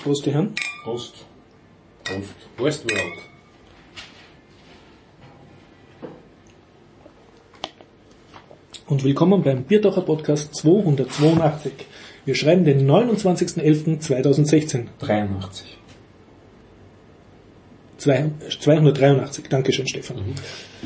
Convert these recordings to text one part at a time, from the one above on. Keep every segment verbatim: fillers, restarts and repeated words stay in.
Prost, die Herren. Prost. Prost. Westworld. Und willkommen beim Biertaucher Podcast zweihundertzweiundachtzig. Wir schreiben den neunundzwanzigsten elften zweitausendsechzehn. dreiundachtzig. zweihundertdreiundachtzig. Dankeschön, Stefan. Mhm.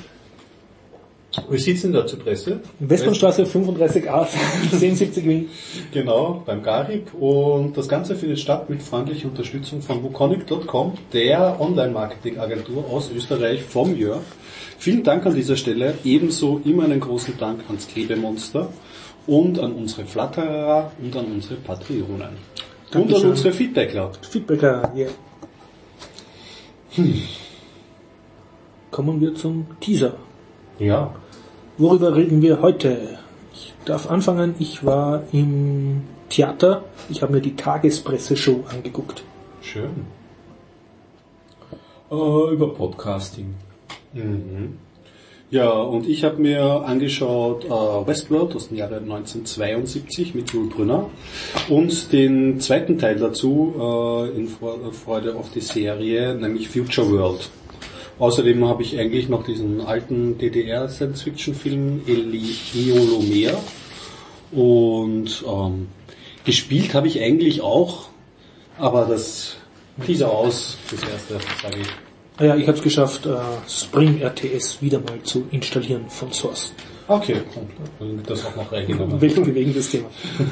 Wir sitzen da zur Presse. Westbahnstraße fünfunddreißig a, zehnhundertsiebzig Wien. Genau, beim Garib. Und das Ganze findet statt mit freundlicher Unterstützung von wukonic punkt com, der Online-Marketing-Agentur aus Österreich vom Jörg. Vielen Dank an dieser Stelle. Ebenso immer einen großen Dank ans Klebemonster und an unsere Flatterer und an unsere Patreonen. Dankeschön. Und an unsere Feedbackler. Feedbacker, ja. Yeah. Hm. Kommen wir zum Teaser. Ja. Worüber reden wir heute? Ich darf anfangen. Ich war im Theater. Ich habe mir die Tagespresse-Show angeguckt. Schön. Uh, über Podcasting. Mhm. Ja, und ich habe mir angeschaut äh, Westworld aus dem Jahre neunzehnhundertzweiundsiebzig mit Yul Brynner und den zweiten Teil dazu äh, in Freude auf die Serie, nämlich Future World. Außerdem habe ich eigentlich noch diesen alten D D R-Science-Fiction-Film Eliolomea und ähm, gespielt habe ich eigentlich auch, aber das Teaser aus, das erste, sage ich. Ja, ich habe es geschafft, äh, Spring R T S wieder mal zu installieren von Source. Okay, dann wird das auch noch reingenommen. Weltbewegendes Thema.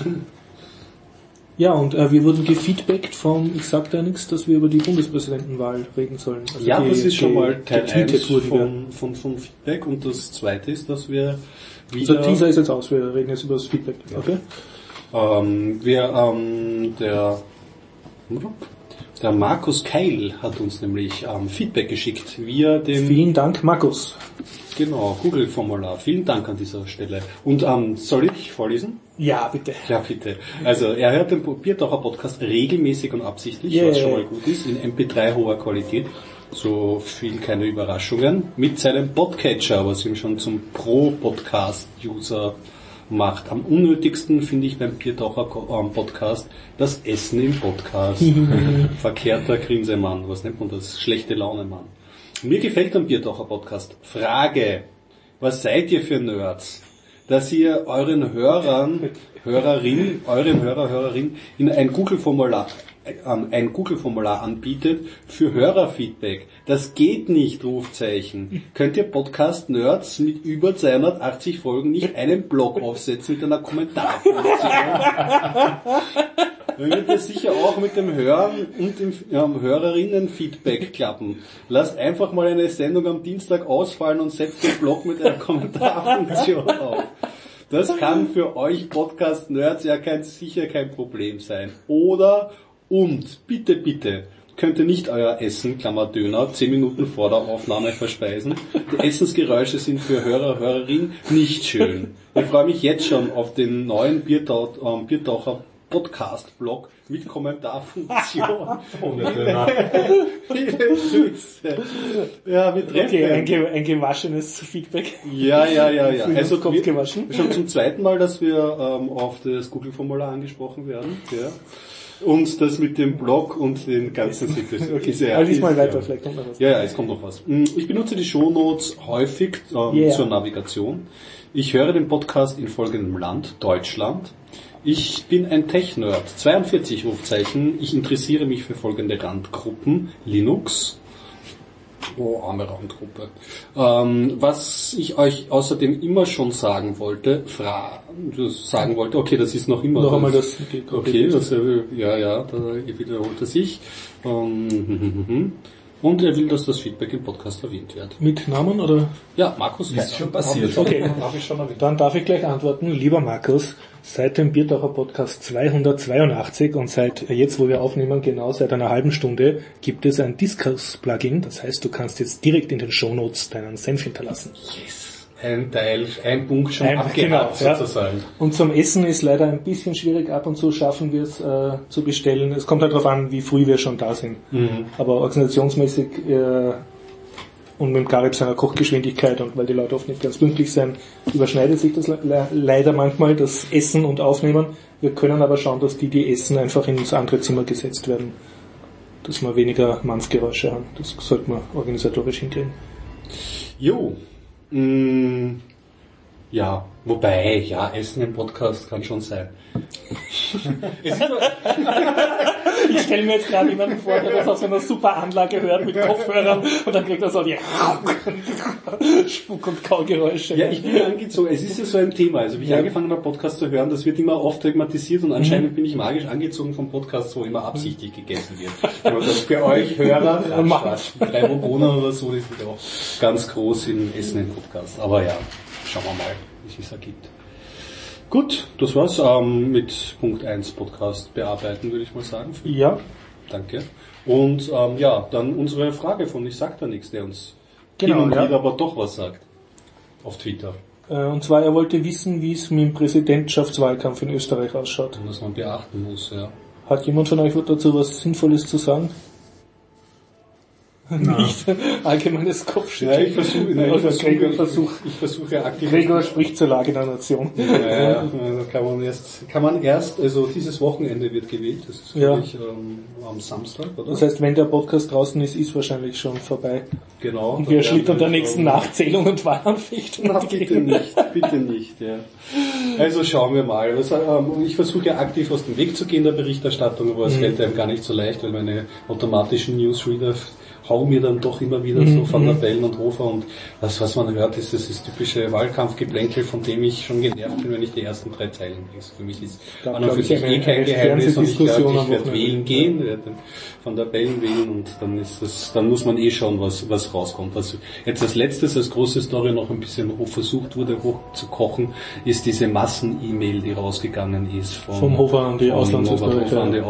Ja, und äh, wir wurden gefeedbackt vom, ich sag da nichts, dass wir über die Bundespräsidentenwahl reden sollen. Also ja, die, das ist schon die, mal Teil eins von, von, von, von Feedback, und das zweite ist, dass wir wieder... Also Teaser ist jetzt aus, wir reden jetzt über das Feedback. Ja. Okay? Ähm, wir, ähm, der... Der Markus Keil hat uns nämlich ähm, Feedback geschickt via dem... Vielen Dank, Markus. Genau, Google-Formular. Vielen Dank an dieser Stelle. Und ähm, soll ich vorlesen? Ja, bitte. Ja, bitte. Also, er hört den Biertaucher-Podcast regelmäßig und absichtlich, yeah. was schon mal gut ist, in M P drei hoher Qualität. So viel keine Überraschungen. Mit seinem Podcatcher, was ihm schon zum Pro-Podcast-User macht. Am unnötigsten finde ich beim Biertaucher-Podcast das Essen im Podcast. Verkehrter Grinsemann. Was nennt man das? Schlechte Laune-Mann. Mir gefällt am Biertaucher-Podcast. Frage. Was seid ihr für Nerds? Dass ihr euren Hörern, Hörerin, euren Hörer, Hörerin in ein Google-Formular, ähm, ein Google-Formular anbietet für Hörerfeedback. Das geht nicht, Rufzeichen. Könnt ihr Podcast-Nerds mit über zweihundertachtzig Folgen nicht einen Blog aufsetzen mit einer Kommentarfunktion? Dann wird das sicher auch mit dem Hören und dem ähm, Hörerinnen-Feedback klappen. Lasst einfach mal eine Sendung am Dienstag ausfallen und setzt den Blog mit einer Kommentarfunktion auf. Das kann für euch Podcast-Nerds ja kein, sicher kein Problem sein. Oder, und, bitte, bitte, könnt ihr nicht euer Essen, Klammer Döner, zehn Minuten vor der Aufnahme verspeisen. Die Essensgeräusche sind für Hörer, Hörerinnen nicht schön. Ich freue mich jetzt schon auf den neuen Biertauch, ähm, Biertaucher Podcast-Blog mit Kommentarfunktion. Ohne Döner. Viele Grüße. Ja, wir treffen. Okay, ein, ge- ein gewaschenes Feedback. Ja, ja, ja, ja. Also Kopf wir, gewaschen. schon zum zweiten Mal, dass wir ähm, auf das Google-Formular angesprochen werden. Ja. Und das mit dem Blog und den ganzen Situationen. Okay, ja, also diesmal ist, weiter, ja. vielleicht kommt noch was. Ja, ja, es kommt noch was. Ich benutze die Shownotes häufig ähm, Yeah. zur Navigation. Ich höre den Podcast in folgendem Land, Deutschland. Ich bin ein Tech-Nerd, zweiundvierzig Rufzeichen. Ich interessiere mich für folgende Randgruppen. Linux. Oh, arme Randgruppe. Ähm, was ich euch außerdem immer schon sagen wollte, fra sagen wollte, okay, das ist noch immer Noch das. einmal das. Okay, das, ja, ja, da wiederholt er sich. Ähm, und er will, dass das Feedback im Podcast erwähnt wird. Mit Namen oder? Ja, Markus. Ist schon passiert. Okay, Habe ich schon erwähnt. dann darf ich gleich antworten. Lieber Markus, seit dem Biertaucher Podcast zweihundertzweiundachtzig und seit jetzt, wo wir aufnehmen, genau seit einer halben Stunde, gibt es ein Discuss-Plugin. Das heißt, du kannst jetzt direkt in den Shownotes deinen Senf hinterlassen. Yes. Ein Teil, ein Punkt schon Ein- abgehakt genau, ja. sozusagen. Und zum Essen ist leider ein bisschen schwierig, ab und zu schaffen wir es äh, zu bestellen. Es kommt halt darauf an, wie früh wir schon da sind. Mhm. Aber organisationsmäßig äh, und mit dem Garib seiner Kochgeschwindigkeit und weil die Leute oft nicht ganz pünktlich sind, überschneidet sich das le- leider manchmal, das Essen und Aufnehmen. Wir können aber schauen, dass die, die essen, einfach ins andere Zimmer gesetzt werden. dass wir weniger Mampfgeräusche haben. Das sollte man organisatorisch hinkriegen. Jo. Mm, ja, wobei, ja, Essen im Podcast kann schon sein. Es ist so, Ich stelle mir jetzt gerade jemanden vor, der das auf so einer super Anlage hört mit Kopfhörern und dann kriegt er so die Spuck- und Kaugeräusche. ja, ich bin angezogen. Es ist ja so ein Thema. Also, wie ich Ja. angefangen habe, Podcast zu hören, das wird immer oft thematisiert und anscheinend mhm. bin ich magisch angezogen vom Podcast, wo immer absichtlich gegessen wird. Aber das für euch Hörer, ja, Spaß, die drei Wohnungen oder so, die sind auch ganz groß im Essen im Podcast. Aber ja, schauen wir mal, wie es ergibt. Gut, das war's ähm, mit Punkt eins Podcast bearbeiten, würde ich mal sagen. Ja. Danke. Und ähm, ja, dann unsere Frage von Ich sag da nichts, der uns Genau, hin und ja. wieder aber doch was sagt. Auf Twitter. Äh, Und zwar, er wollte wissen, wie es mit dem Präsidentschaftswahlkampf in Österreich ausschaut. Und was man beachten muss, ja. Hat jemand von euch dazu was Sinnvolles zu sagen? Nicht allgemeines Kopfschütteln. Ja, ich versuche, nein, ich Also versuche, Gregor ich, versucht. ich versuche aktiv. Gregor spricht zur Lage der Nation. Ja, ja, da kann man erst, kann man erst, also dieses Wochenende wird gewählt, das ist Ja. glaube ich ähm, am Samstag, oder? Das heißt, wenn der Podcast draußen ist, ist wahrscheinlich schon vorbei. Genau. Und wir dann schlittern der werden wir nächsten schon- Nachzählung und Wahlanfechtung. Na, bitte nicht, bitte nicht, ja. Also schauen wir mal. Also, ähm, ich versuche ja aktiv aus dem Weg zu gehen der Berichterstattung, aber es Mhm. fällt einem gar nicht so leicht, weil meine automatischen Newsreader hauen mir dann doch immer wieder Mhm. so Van der Bellen und Hofer und das, was man hört, ist das, das typische Wahlkampfgeplänkel, von dem ich schon genervt bin, wenn ich die ersten drei Zeilen lese. Für mich ist Da an und glaub für ich, sich eine- eh kein eine Geheimnis und ich glaube, Fernsehdiskussion ich am werde Wochenende. wählen gehen, werde Van der Bellen wählen und dann ist das, dann muss man eh schauen, was, was rauskommt. Was jetzt als letztes, als große Story noch ein bisschen hoch versucht wurde, hochzukochen, ist diese Massen-E-Mail, die rausgegangen ist vom, Vom Hofer an die vom Auslandsösterreicher. Hofer an die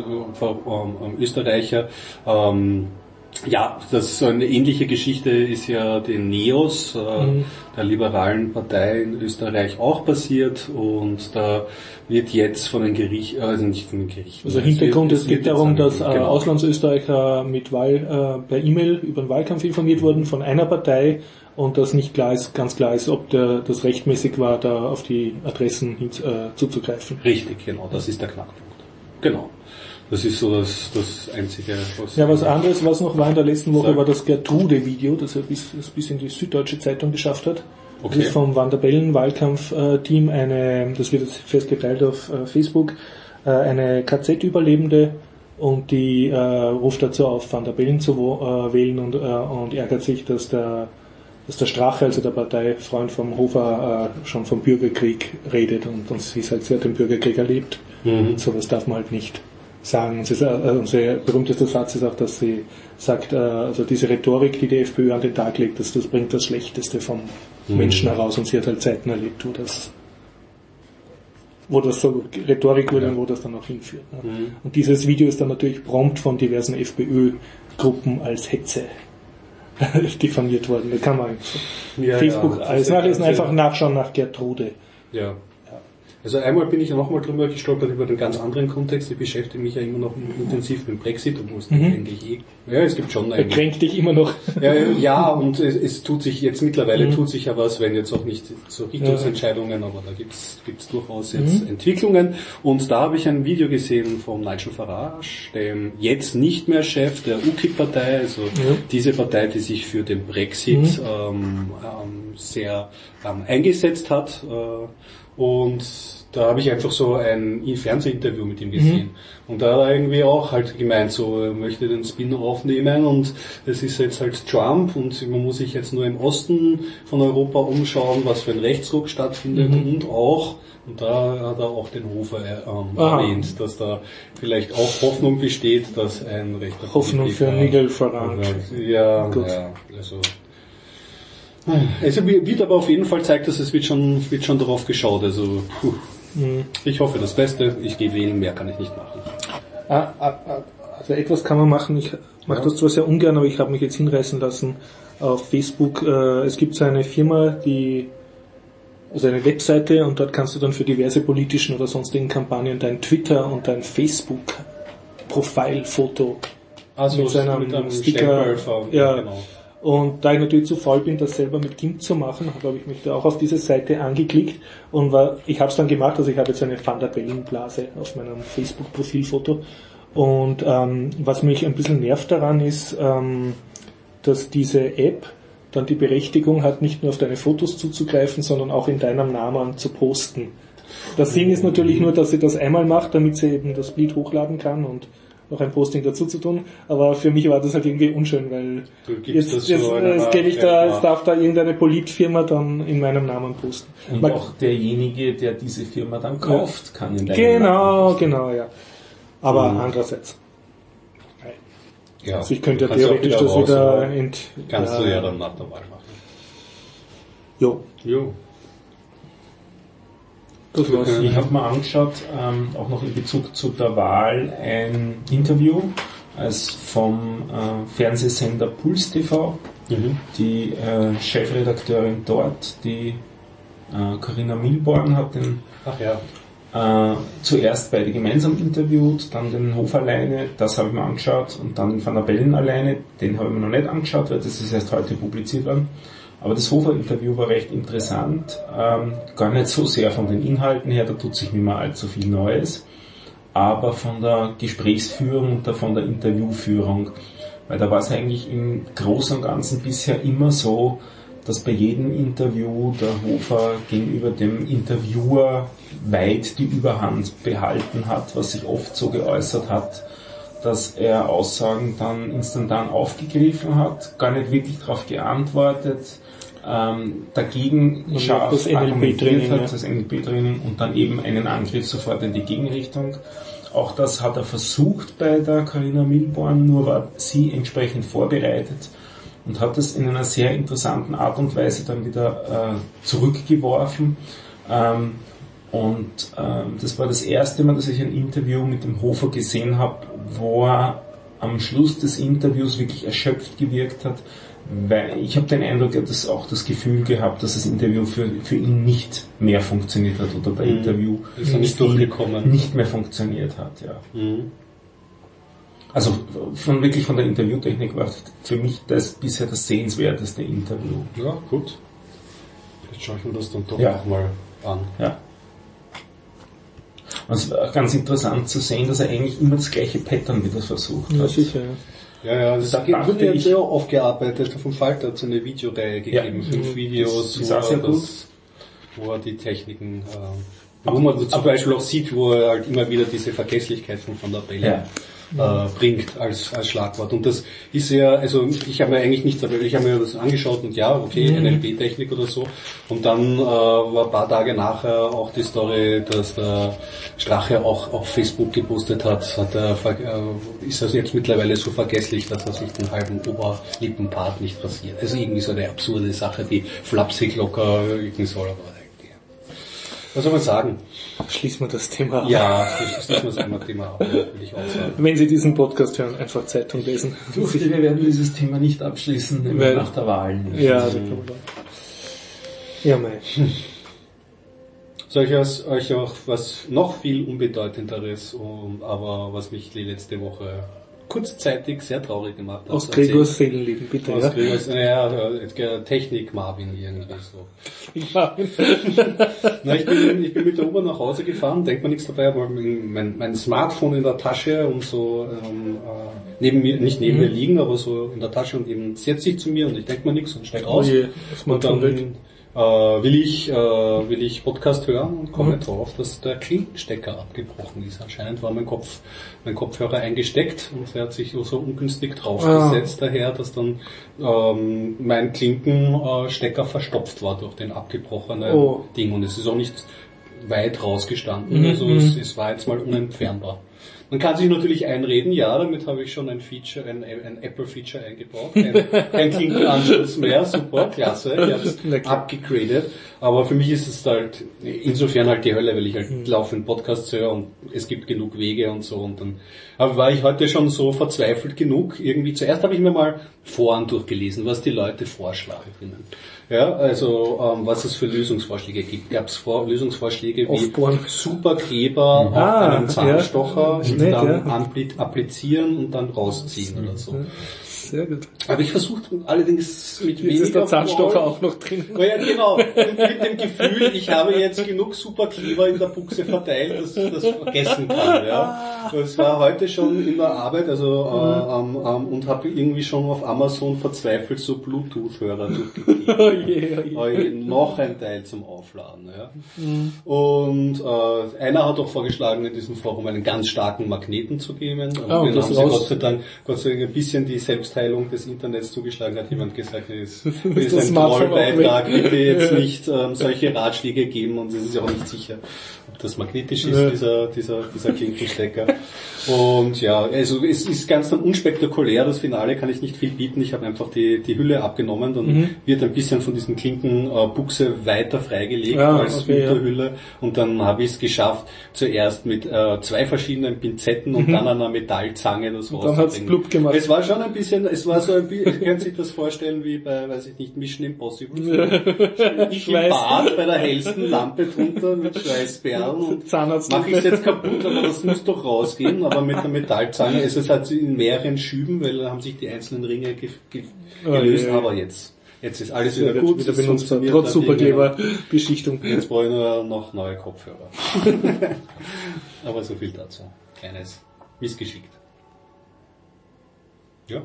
Auslandsösterreicher. Ähm, ja, das so eine ähnliche Geschichte ist ja den Neos, äh, Mhm. der liberalen Partei in Österreich auch passiert und da wird jetzt von den Gerichten, also nicht von den Gerichten. Also Hintergrund, es geht wird darum, jetzt dass an- äh, genau. Auslandsösterreicher mit Wahl äh, per E-Mail über den Wahlkampf informiert wurden von einer Partei und dass nicht klar ist, ganz klar ist, ob der, das rechtmäßig war, da auf die Adressen hin, äh, zuzugreifen. Richtig, genau, das ist der Knackpunkt. Genau. Das ist so das, das Einzige, was... Ja, was anderes, was noch war in der letzten Woche, Sag. war das Gertrude-Video, das er bis, das bis in die Süddeutsche Zeitung geschafft hat. Okay. Das ist vom Van der Bellen Wahlkampfteam eine, das wird jetzt fest geteilt auf äh, Facebook, äh, eine K Z-Überlebende und die äh, ruft dazu auf, Van der Bellen zu wo, äh, wählen und, äh, und ärgert sich, dass der, dass der Strache, also der Parteifreund vom Hofer, äh, schon vom Bürgerkrieg redet und, und sie sagt, sie hat den Bürgerkrieg erlebt. Mhm. Sowas darf man halt nicht sagen. Sie, äh, unser berühmtester Satz ist auch, dass sie sagt, äh, also diese Rhetorik, die die FPÖ an den Tag legt, dass das bringt das Schlechteste vom Mhm. Menschen heraus und sie hat halt Zeiten erlebt, wo das wo das so Rhetorik wurde Ja. und wo das dann auch hinführt. Ne? Mhm. Und dieses Video ist dann natürlich prompt von diversen FPÖ-Gruppen als Hetze diffamiert worden. Da kann man Ja, Facebook ja, alles das nachlesen, ist ja- einfach nachschauen nach Gertrude. Ja. Also einmal bin ich ja nochmal drüber gestolpert über den ganz anderen Kontext. Ich beschäftige mich ja immer noch intensiv mit dem Brexit, obwohl es Mhm. eigentlich eh... Ja, es gibt schon Er eigentlich... kränkt dich immer noch. Ja, ja, und es, es tut sich jetzt mittlerweile Mhm. tut sich ja was, wenn jetzt auch nicht so Richtungsentscheidungen, aber da gibt's gibt's durchaus jetzt Mhm. Entwicklungen. Und da habe ich ein Video gesehen von Nigel Farage, dem jetzt nicht mehr Chef der U K I P-Partei, also Ja. diese Partei, die sich für den Brexit Mhm. ähm, ähm, sehr ähm, eingesetzt hat. Äh, und da habe ich einfach so ein Fernsehinterview mit ihm gesehen. Und da hat er irgendwie auch halt gemeint, so, er möchte den Spin aufnehmen und es ist jetzt halt Trump und man muss sich jetzt nur im Osten von Europa umschauen, was für ein Rechtsruck stattfindet Mhm. und auch, und da hat er auch den Hofer ähm, Aha. erwähnt, dass da vielleicht auch Hoffnung besteht, dass ein rechter Hoffnung für Politiker- Nigel Farage. Ja, Gut. ja, also... Also wird aber auf jeden Fall zeigt, dass es wird schon, wird schon darauf geschaut. Also puh. Mhm. Ich hoffe das Beste. Ich gehe wählen, mehr kann ich nicht machen. Ah, ah, ah, also etwas kann man machen. Ich mache Ja. das zwar sehr ungern, aber ich habe mich jetzt hinreißen lassen auf Facebook. Äh, es gibt so eine Firma, die also eine Webseite und dort kannst du dann für diverse politischen oder sonstigen Kampagnen dein Twitter und dein Facebook Profilfoto Also mit seinem mit einem Sticker, Stempel ver- ja. genau. Und da ich natürlich zu faul bin, das selber mit GIMP zu machen, habe ich mich da auch auf diese Seite angeklickt und war, ich habe es dann gemacht, also ich habe jetzt eine Van der Bellen Blase auf meinem Facebook-Profilfoto Und ähm, was mich ein bisschen nervt daran ist, ähm, dass diese App dann die Berechtigung hat, nicht nur auf deine Fotos zuzugreifen, sondern auch in deinem Namen zu posten. Der Sinn ist natürlich nur, dass sie das einmal macht, damit sie eben das Bild hochladen kann und noch ein Posting dazu zu tun, aber für mich war das halt irgendwie unschön, weil jetzt, jetzt, jetzt, jetzt gebe ich da, jetzt darf da irgendeine Politfirma dann in meinem Namen posten. Und Man, auch derjenige, der diese Firma dann kauft, kann in deinem Genau, Namen genau, ja. Aber Mhm. andererseits, Ja, also ich könnte ja kannst du auch theoretisch wieder das raus, wieder aber ent... Kannst ja, du ja dann nach der Wahl machen. Jo, Jo. das war's. Ich habe mal angeschaut, ähm, auch noch in Bezug zu der Wahl, ein Interview als vom äh, Fernsehsender Puls T V. Mhm. Die äh, Chefredakteurin dort, die äh, Corinna Milborn, hat den Ach ja. äh, zuerst beide gemeinsam interviewt, dann den Hof alleine, das habe ich mir angeschaut, und dann Van der Bellen alleine, den habe ich mir noch nicht angeschaut, weil das ist erst heute publiziert worden. Aber das Hofer-Interview war recht interessant, ähm, gar nicht so sehr von den Inhalten her, da tut sich nicht mehr allzu viel Neues, aber von der Gesprächsführung und von der Interviewführung. Weil da war es eigentlich im Großen und Ganzen bisher immer so, dass bei jedem Interview der Hofer gegenüber dem Interviewer weit die Überhand behalten hat, was sich oft so geäußert hat, dass er Aussagen dann instantan aufgegriffen hat, gar nicht wirklich darauf geantwortet, ähm, dagegen Und scharf das N L argumentiert P-Training, hat, ja. das N L P-Training, und dann eben einen Angriff sofort in die Gegenrichtung. Auch das hat er versucht bei der Corinna Milborn, nur war sie entsprechend vorbereitet und hat es in einer sehr interessanten Art und Weise dann wieder äh, zurückgeworfen. Ähm, und ähm, das war das erste Mal, dass ich ein Interview mit dem Hofer gesehen habe, wo er am Schluss des Interviews wirklich erschöpft gewirkt hat, weil ich habe den Eindruck, er hat das auch das Gefühl gehabt, dass das Interview für, für ihn nicht mehr funktioniert hat oder der Mhm. Interview Ist er nicht durchgekommen. nicht mehr funktioniert hat, ja. Mhm. Also von wirklich von der Interviewtechnik war für mich das bisher das sehenswerteste Interview. Ja, gut. Vielleicht schaue ich mir das dann doch Ja. noch mal an. Ja. Und es war ganz interessant zu sehen, dass er eigentlich immer das gleiche Pattern wieder versucht Ja, hat. sicher, ja. Ja, ja, das Da wird dachte ja ich- sehr aufgearbeitet. Vom Falter hat so eine Videoreihe gegeben, Ja. fünf Videos, Das ist auch wo, sehr er gut. das, wo er die Techniken, äh, wo man zum Beispiel auch sieht, wo er halt immer wieder diese Vergesslichkeit von Van der Bellen äh, bringt als, als Schlagwort. Und das ist ja, also ich habe mir eigentlich nichts, aber ich habe mir das angeschaut und ja, okay, N L P-Technik oder so. Und dann äh, war ein paar Tage nachher auch die Story, dass der Strache auch auf Facebook gepostet hat, hat er, äh, ist das jetzt mittlerweile so vergesslich, dass er sich den halben Oberlippenpart nicht rasiert. Also irgendwie so eine absurde Sache, die flapsig locker irgendwie soll, aber eigentlich. Was soll man sagen? Schließen wir das Thema ab. Ja, das ist das einmal Thema ab, würde ich auch sagen. Wenn Sie diesen Podcast hören, einfach Zeitung lesen. Ich fürchte, wir werden dieses Thema nicht abschließen, nämlich Weil- nach der Wahl. Nicht. Ja, da kann man sagen. Ja, mei. Soll ich euch- euch auch was noch viel Unbedeutenderes, um, aber was mich die letzte Woche kurzzeitig sehr traurig gemacht hat. Aus Gregors Seelenleben, bitte, Aus ja. Gregors, ja, äh, Technik Marvin irgendwie so. Ja. Na, ich bin, ich bin mit der U-Bahn nach Hause gefahren, denkt man nichts dabei, aber mein, mein Smartphone in der Tasche und so ähm, äh, neben mir, nicht neben Mhm. mir liegen, aber so in der Tasche, und eben setzt sich zu mir und ich denke mir nichts und steig Oh aus. je, Und Smartphone dann weg. äh, will ich äh, will ich Podcast hören und komme Mhm. drauf, dass der Klinkenstecker abgebrochen ist. Anscheinend war mein Kopf mein Kopfhörer eingesteckt und er hat sich so ungünstig draufgesetzt, daher, dass dann ähm, mein Klinkenstecker verstopft war durch den abgebrochenen Oh. Ding, und es ist auch nicht weit rausgestanden, Mhm. also es, es war jetzt mal unentfernbar. Man kann sich natürlich einreden, ja, damit habe ich schon ein Feature, ein, ein Apple-Feature eingebaut, kein, kein Klinkenanschluss mehr, super, klasse, ich habe es Na klar. abgegradet, aber für mich ist es halt insofern halt die Hölle, weil ich halt laufend Podcasts höre und es gibt genug Wege und so, und dann aber war ich heute schon so verzweifelt genug, irgendwie, zuerst habe ich mir mal Foren durchgelesen, was die Leute vorschlagen können. Ja, also ähm, was es für Lösungsvorschläge gibt. Gab es Vor- Lösungsvorschläge wie Aufbohren. Superkleber auf Ah, einen Zahnstocher ja. und Nett, dann ja. anpli- applizieren und dann rausziehen oder so. Sehr gut. Aber ich versuche allerdings mit Jetzt weniger ist der Zahnstocher Freude- auch noch drin. Oh ja, genau. Und mit dem Gefühl, ich habe jetzt genug Superkleber in der Buchse verteilt, dass ich das vergessen kann. Ja. Das war heute schon in der Arbeit, also äh, ähm, ähm, und habe irgendwie schon auf Amazon verzweifelt so Bluetooth-Hörer durchgegeben. Oh je, oh je. Oh je, noch ein Teil zum Aufladen. Ja. Und äh, einer hat auch vorgeschlagen, in diesem Forum einen ganz starken Magneten zu geben. Und Ah, und den das haben sie raus- Gott sei Dank, Gott sei Dank ein bisschen die Selbstheilung des Internets zugeschlagen, hat jemand gesagt, das ist, das ist das ein Smartphone Trollbeitrag, auch weg. bitte jetzt nicht ähm, solche Ratschläge geben, und es ist ja auch nicht sicher, ob das magnetisch ist, Ja. dieser, dieser, dieser Klinkenstecker. Und ja, also es ist ganz dann unspektakulär, das Finale kann ich nicht viel bieten, ich habe einfach die, die Hülle abgenommen, dann Mhm. wird ein bisschen von diesen Klinkenbuchse weiter freigelegt Ah, als okay, ja. Unterhülle, und dann habe ich es geschafft, zuerst mit äh, zwei verschiedenen Pinzetten und dann einer Metallzange das Und dann hat's rauszubringen. blub gemacht. Es war schon ein bisschen, es war so ein bisschen, können Sie sich das vorstellen wie bei, weiß ich nicht, Mission Impossible. So, ich im Schweiß. Bad bei der hellsten Lampe drunter mit Schweißperlen und Zahnarzt. mache ich es jetzt kaputt, aber das muss doch rausgehen, aber mit der Metallzange, also es hat sie in mehreren Schüben, weil da haben sich die einzelnen Ringe ge ge gelöst, Oh, je. aber jetzt, jetzt ist alles Sehr wieder gut, gut. wieder es benutzt, funktioniert trotz dann irgendwie. Superkleber-Beschichtung. Jetzt brauche ich nur noch neue Kopfhörer. Aber so viel dazu. Kleines Missgeschickt. Ja.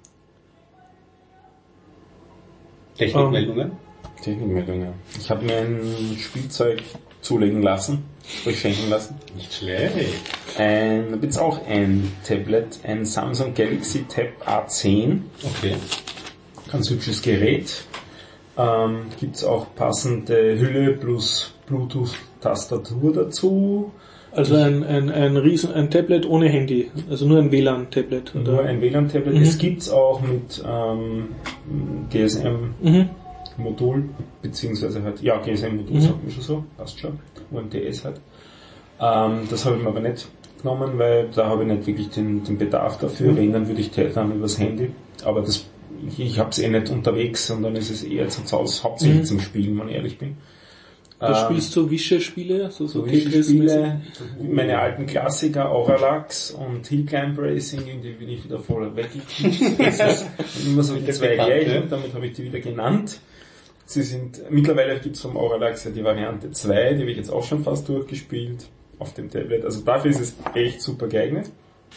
Technikmeldungen? Technikmeldung, ja. Ich habe mir ein Spielzeug zulegen lassen, sprich schenken lassen. Nicht schlecht. Ein, da gibt's auch ein Tablet, ein Samsung Galaxy Tab A zehn. Okay. Ganz hübsches Gerät. Ähm, gibt's auch passende Hülle plus Bluetooth-Tastatur dazu. Also ein, ein, ein Riesen, ein Tablet ohne Handy. Also nur ein W L A N-Tablet. Nur ein W L A N-Tablet. Mhm. Es gibt's auch mit ähm, G S M-Modul, Mhm. beziehungsweise halt, ja, G S M-Modul Mhm. sagt man schon so, passt schon. U M T S halt. Ähm, das habe ich mir aber nicht genommen, weil da habe ich nicht wirklich den, den Bedarf dafür. Mhm. Wenn, dann würde ich dann übers Handy. Aber das, ich, ich habe es eh nicht unterwegs, sondern es ist eher zum Haus, hauptsächlich Mhm. zum Spielen, wenn ich ehrlich bin. Du Ähm, spielst so Wische-Spiele, so, so so Tetris-mäßig? Spiele, meine alten Klassiker, Auralax und Hill Climb Racing, in die bin ich wieder voll weggekriegt. Das ist immer so die zwei Jährchen, damit habe ich die wieder genannt. Sie sind, mittlerweile gibt es vom Auralax ja die Variante zwei, die habe ich jetzt auch schon fast durchgespielt auf dem Tablet. Also dafür ist es echt super geeignet.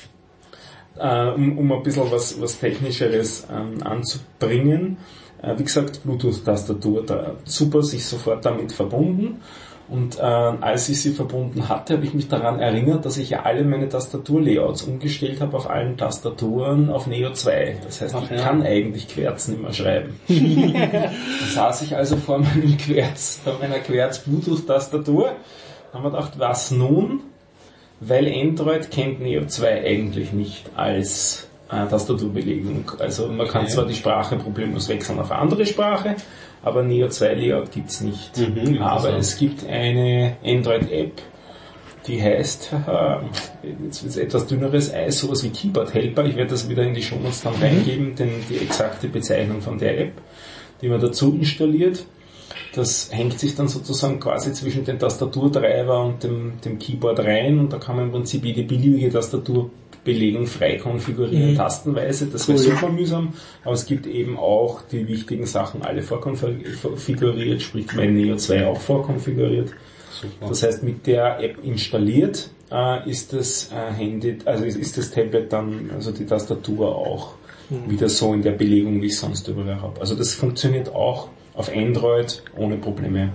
Äh, um, um ein bisschen was, was Technischeres ähm, anzubringen. Äh, wie gesagt, Bluetooth-Tastatur, da super sich sofort damit verbunden. Und äh, als ich sie verbunden hatte, habe ich mich daran erinnert, dass ich ja alle meine Tastaturlayouts umgestellt habe auf allen Tastaturen auf Neo zwei. Das heißt, Ach, ich ja. kann eigentlich Querz nicht mehr schreiben. Dann saß ich also vor meinem Querz, vor meiner Querz-Bluetooth-Tastatur, haben wir gedacht, was nun? Weil Android kennt Neo zwei eigentlich nicht als äh, Tastaturbelegung. Also man kann Okay. zwar die Sprache problemlos wechseln auf eine andere Sprache, aber Neo zwei Layout gibt's nicht. Mhm, aber interessant. es gibt eine Android-App, die heißt, haha, jetzt wird's etwas dünneres Eis, sowas wie Keyboard Helper. Ich werde das wieder in die Shownotes dann reingeben, denn die exakte Bezeichnung von der App, die man dazu installiert. Das hängt sich dann sozusagen quasi zwischen den Tastaturdreiber und dem, dem Keyboard rein, und da kann man im Prinzip jede beliebige Tastaturbelegung frei konfigurieren, Mhm. tastenweise. Das Cool. wäre super mühsam, aber es gibt eben auch die wichtigen Sachen alle vorkonfiguriert, sprich mein Neo zwei auch vorkonfiguriert. Super. Das heißt, mit der App installiert äh, ist das äh, Handy, also ist, ist das Tablet dann, also die Tastatur auch wieder so in der Belegung, wie ich sonst überall habe. Also das funktioniert auch auf Android ohne Probleme.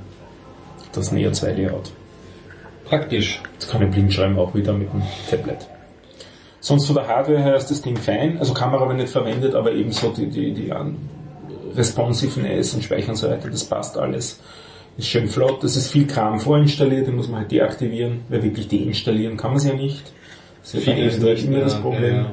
Das Neo zwei Layout. Praktisch. Das kann ich blind schreiben, auch wieder mit dem Tablet. Sonst von der Hardware her ist das Ding fein, also Kamera habe ich nicht verwendet, aber ebenso die, die, die um, Responsiveness und Speicher und so weiter, das passt alles. Ist schön flott, das ist viel Kram vorinstalliert, den muss man halt deaktivieren, weil wirklich deinstallieren kann man es ja nicht. Das ist ja bei Vieles Android nicht, immer das ja, Problem. ja.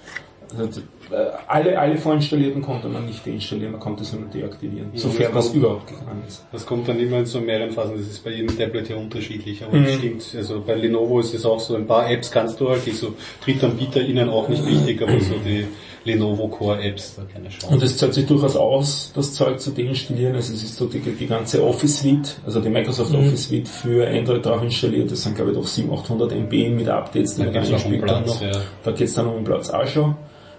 Also, äh, alle, alle vorinstallierten konnte man nicht deinstallieren, man konnte sie nur deaktivieren, Ja, sofern das das kommt- überhaupt gegangen ist. Das kommt dann immer in so mehreren Phasen, das ist bei jedem Tablet ja unterschiedlich, aber das Mhm. stimmt, also bei Lenovo ist es auch so, ein paar Apps kannst du halt, die so Drittanbieter ihnen auch nicht wichtig, aber so die Lenovo Core Apps, da keine Chance. Und es zahlt sich durchaus aus, das Zeug zu deinstallieren. Also es ist so die, die ganze Office Suite, also die Microsoft Mhm. Office Suite für Android drauf installiert. Das sind glaube ich doch siebenhundert, achthundert M B mit Updates, die Da man gibt's dann noch einen spielt dann Platz, noch. ja. Da geht's dann um den Platz auch schon.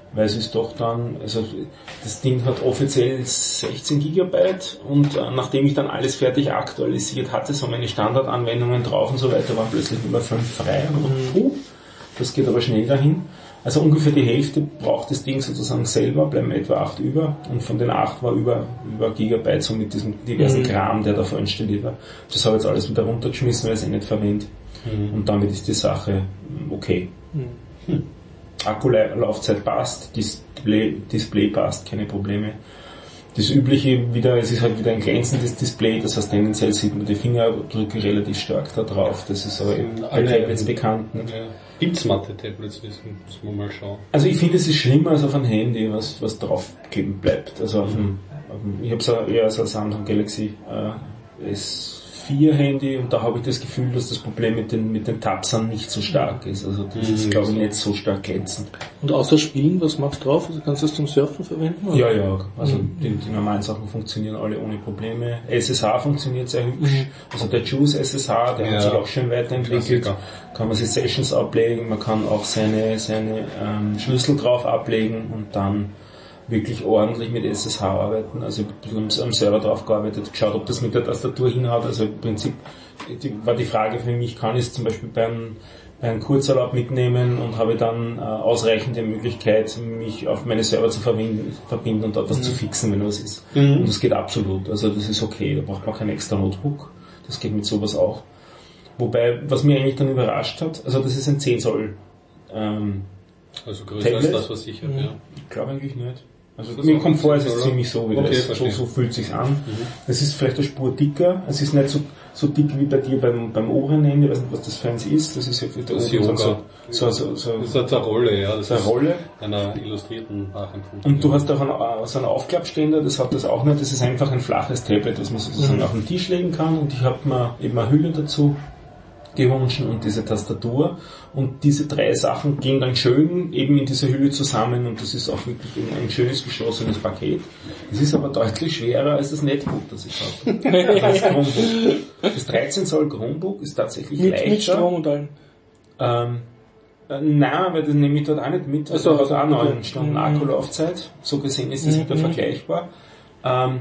weil es ist doch dann, also das Ding hat offiziell sechzehn Gigabyte und äh, nachdem ich dann alles fertig aktualisiert hatte, so meine Standardanwendungen drauf und so weiter, waren plötzlich nur fünf frei. Und, uh, das geht aber schnell dahin. Also ungefähr die Hälfte braucht das Ding sozusagen selber, bleiben etwa acht über und von den acht war über, über Gigabyte so mit diesem diversen Kram, der da vorinstalliert war. Das habe ich jetzt alles wieder runtergeschmissen, weil ich es eh nicht verwende. Mhm. Und damit ist die Sache okay. Mhm. Akkulaufzeit passt, Display, Display passt, keine Probleme. Das Übliche wieder, es ist halt wieder ein glänzendes Display, das heißt tendenziell sieht man die Fingerabdrücke relativ stark da drauf, das ist aber eben bei Tablets bekannt. Ne? Ja. Gibt's Mathe-Tablets, muss man mal schauen. Also ich finde, es ist schlimmer als auf ein Handy, was, was draufkleben bleibt. Also auf dem, auf dem, ich habe so eher so ein Samsung Galaxy äh, S vier Handy und da habe ich das Gefühl, dass das Problem mit den, mit den Tapsern nicht so stark ist. Also das ist, glaube ich, nicht so stark glänzend. Und außer Spielen, was machst du drauf? Also kannst du das zum Surfen verwenden? Oder? Ja, ja. Also mhm. die, die normalen Sachen funktionieren alle ohne Probleme. S S H funktioniert sehr hübsch. Mhm. Also der Juice S S H, der ja. hat sich auch schön weiterentwickelt. Klassiker. Kann man sich Sessions ablegen, man kann auch seine, seine ähm, Schlüssel drauf ablegen und dann wirklich ordentlich mit S S H arbeiten. Also ich habe am Server drauf gearbeitet, geschaut, ob das mit der Tastatur hinhaut. Also im Prinzip die, war die Frage für mich, kann ich es zum Beispiel beim, beim Kurzurlaub mitnehmen und habe dann äh, ausreichende Möglichkeit, mich auf meine Server zu verbinden, verbinden und dort was mhm. zu fixen, wenn was ist. Mhm. Und das geht absolut. Also das ist okay, da braucht man kein extra Notebook. Das geht mit sowas auch. Wobei, was mich eigentlich dann überrascht hat, also das ist ein zehn Zoll ähm, also größer Tablet. Als das, was ich habe, mhm. ja. Ich glaube eigentlich nicht. Also mir kommt vor, es ist ziemlich so, wie okay, das, so, so fühlt sich's an. Mhm. Es ist vielleicht eine Spur dicker, es ist nicht so, so dick wie bei dir beim, beim oberen Ende, ich weiß nicht, was das für eins ist, das ist ja für das oben so, so, so, so, das ist halt eine Rolle, ja, das so eine Rolle. Einer illustrierten nachempfunden. Und du hast auch einen, so einen Aufklappständer, das hat das auch nicht, das ist einfach ein flaches Tablet, das man sozusagen mhm. auf den Tisch legen kann und ich habe mir eben eine Hülle dazu gewünscht und diese Tastatur und diese drei Sachen gehen dann schön eben in dieser Hülle zusammen und das ist auch wirklich ein schönes geschlossenes Paket. Es ist aber deutlich schwerer als das Netbook, das ich habe. Das Chromebook. Das dreizehn Zoll Chromebook ist tatsächlich mit, leichter. Mit Strom und allem? Ähm, äh, nein, weil das nehme ich dort auch nicht mit. Also hat auch neun Stunden Akkulaufzeit. So gesehen ist das mhm. wieder vergleichbar. Ähm,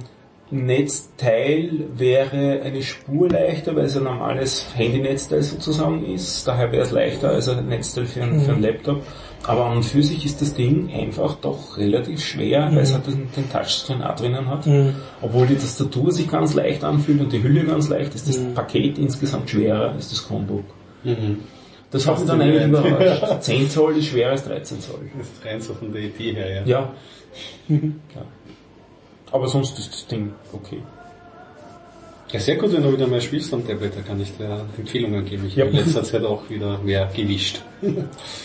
Netzteil wäre eine Spur leichter, weil es ein normales Handynetzteil sozusagen ist. Daher wäre es leichter als ein Netzteil für einen, mhm. für einen Laptop. Aber an und für sich ist das Ding einfach doch relativ schwer, mhm. weil es halt den, den Touchscreen auch drinnen hat. Mhm. Obwohl die Tastatur sich ganz leicht anfühlt und die Hülle ganz leicht, ist das mhm. Paket insgesamt schwerer als das Chromebook. Mhm. Das hat mich dann eigentlich überrascht. zehn Zoll ist schwerer als dreizehn Zoll. Das ist rein so von der Idee her, ja. Ja. Mhm. ja. Aber sonst ist das Ding okay. Ja, sehr gut, wenn du wieder mehr spielst am Tablet, da kann ich dir Empfehlungen geben. Ich ja. habe in letzter Zeit auch wieder mehr gewischt. Yep.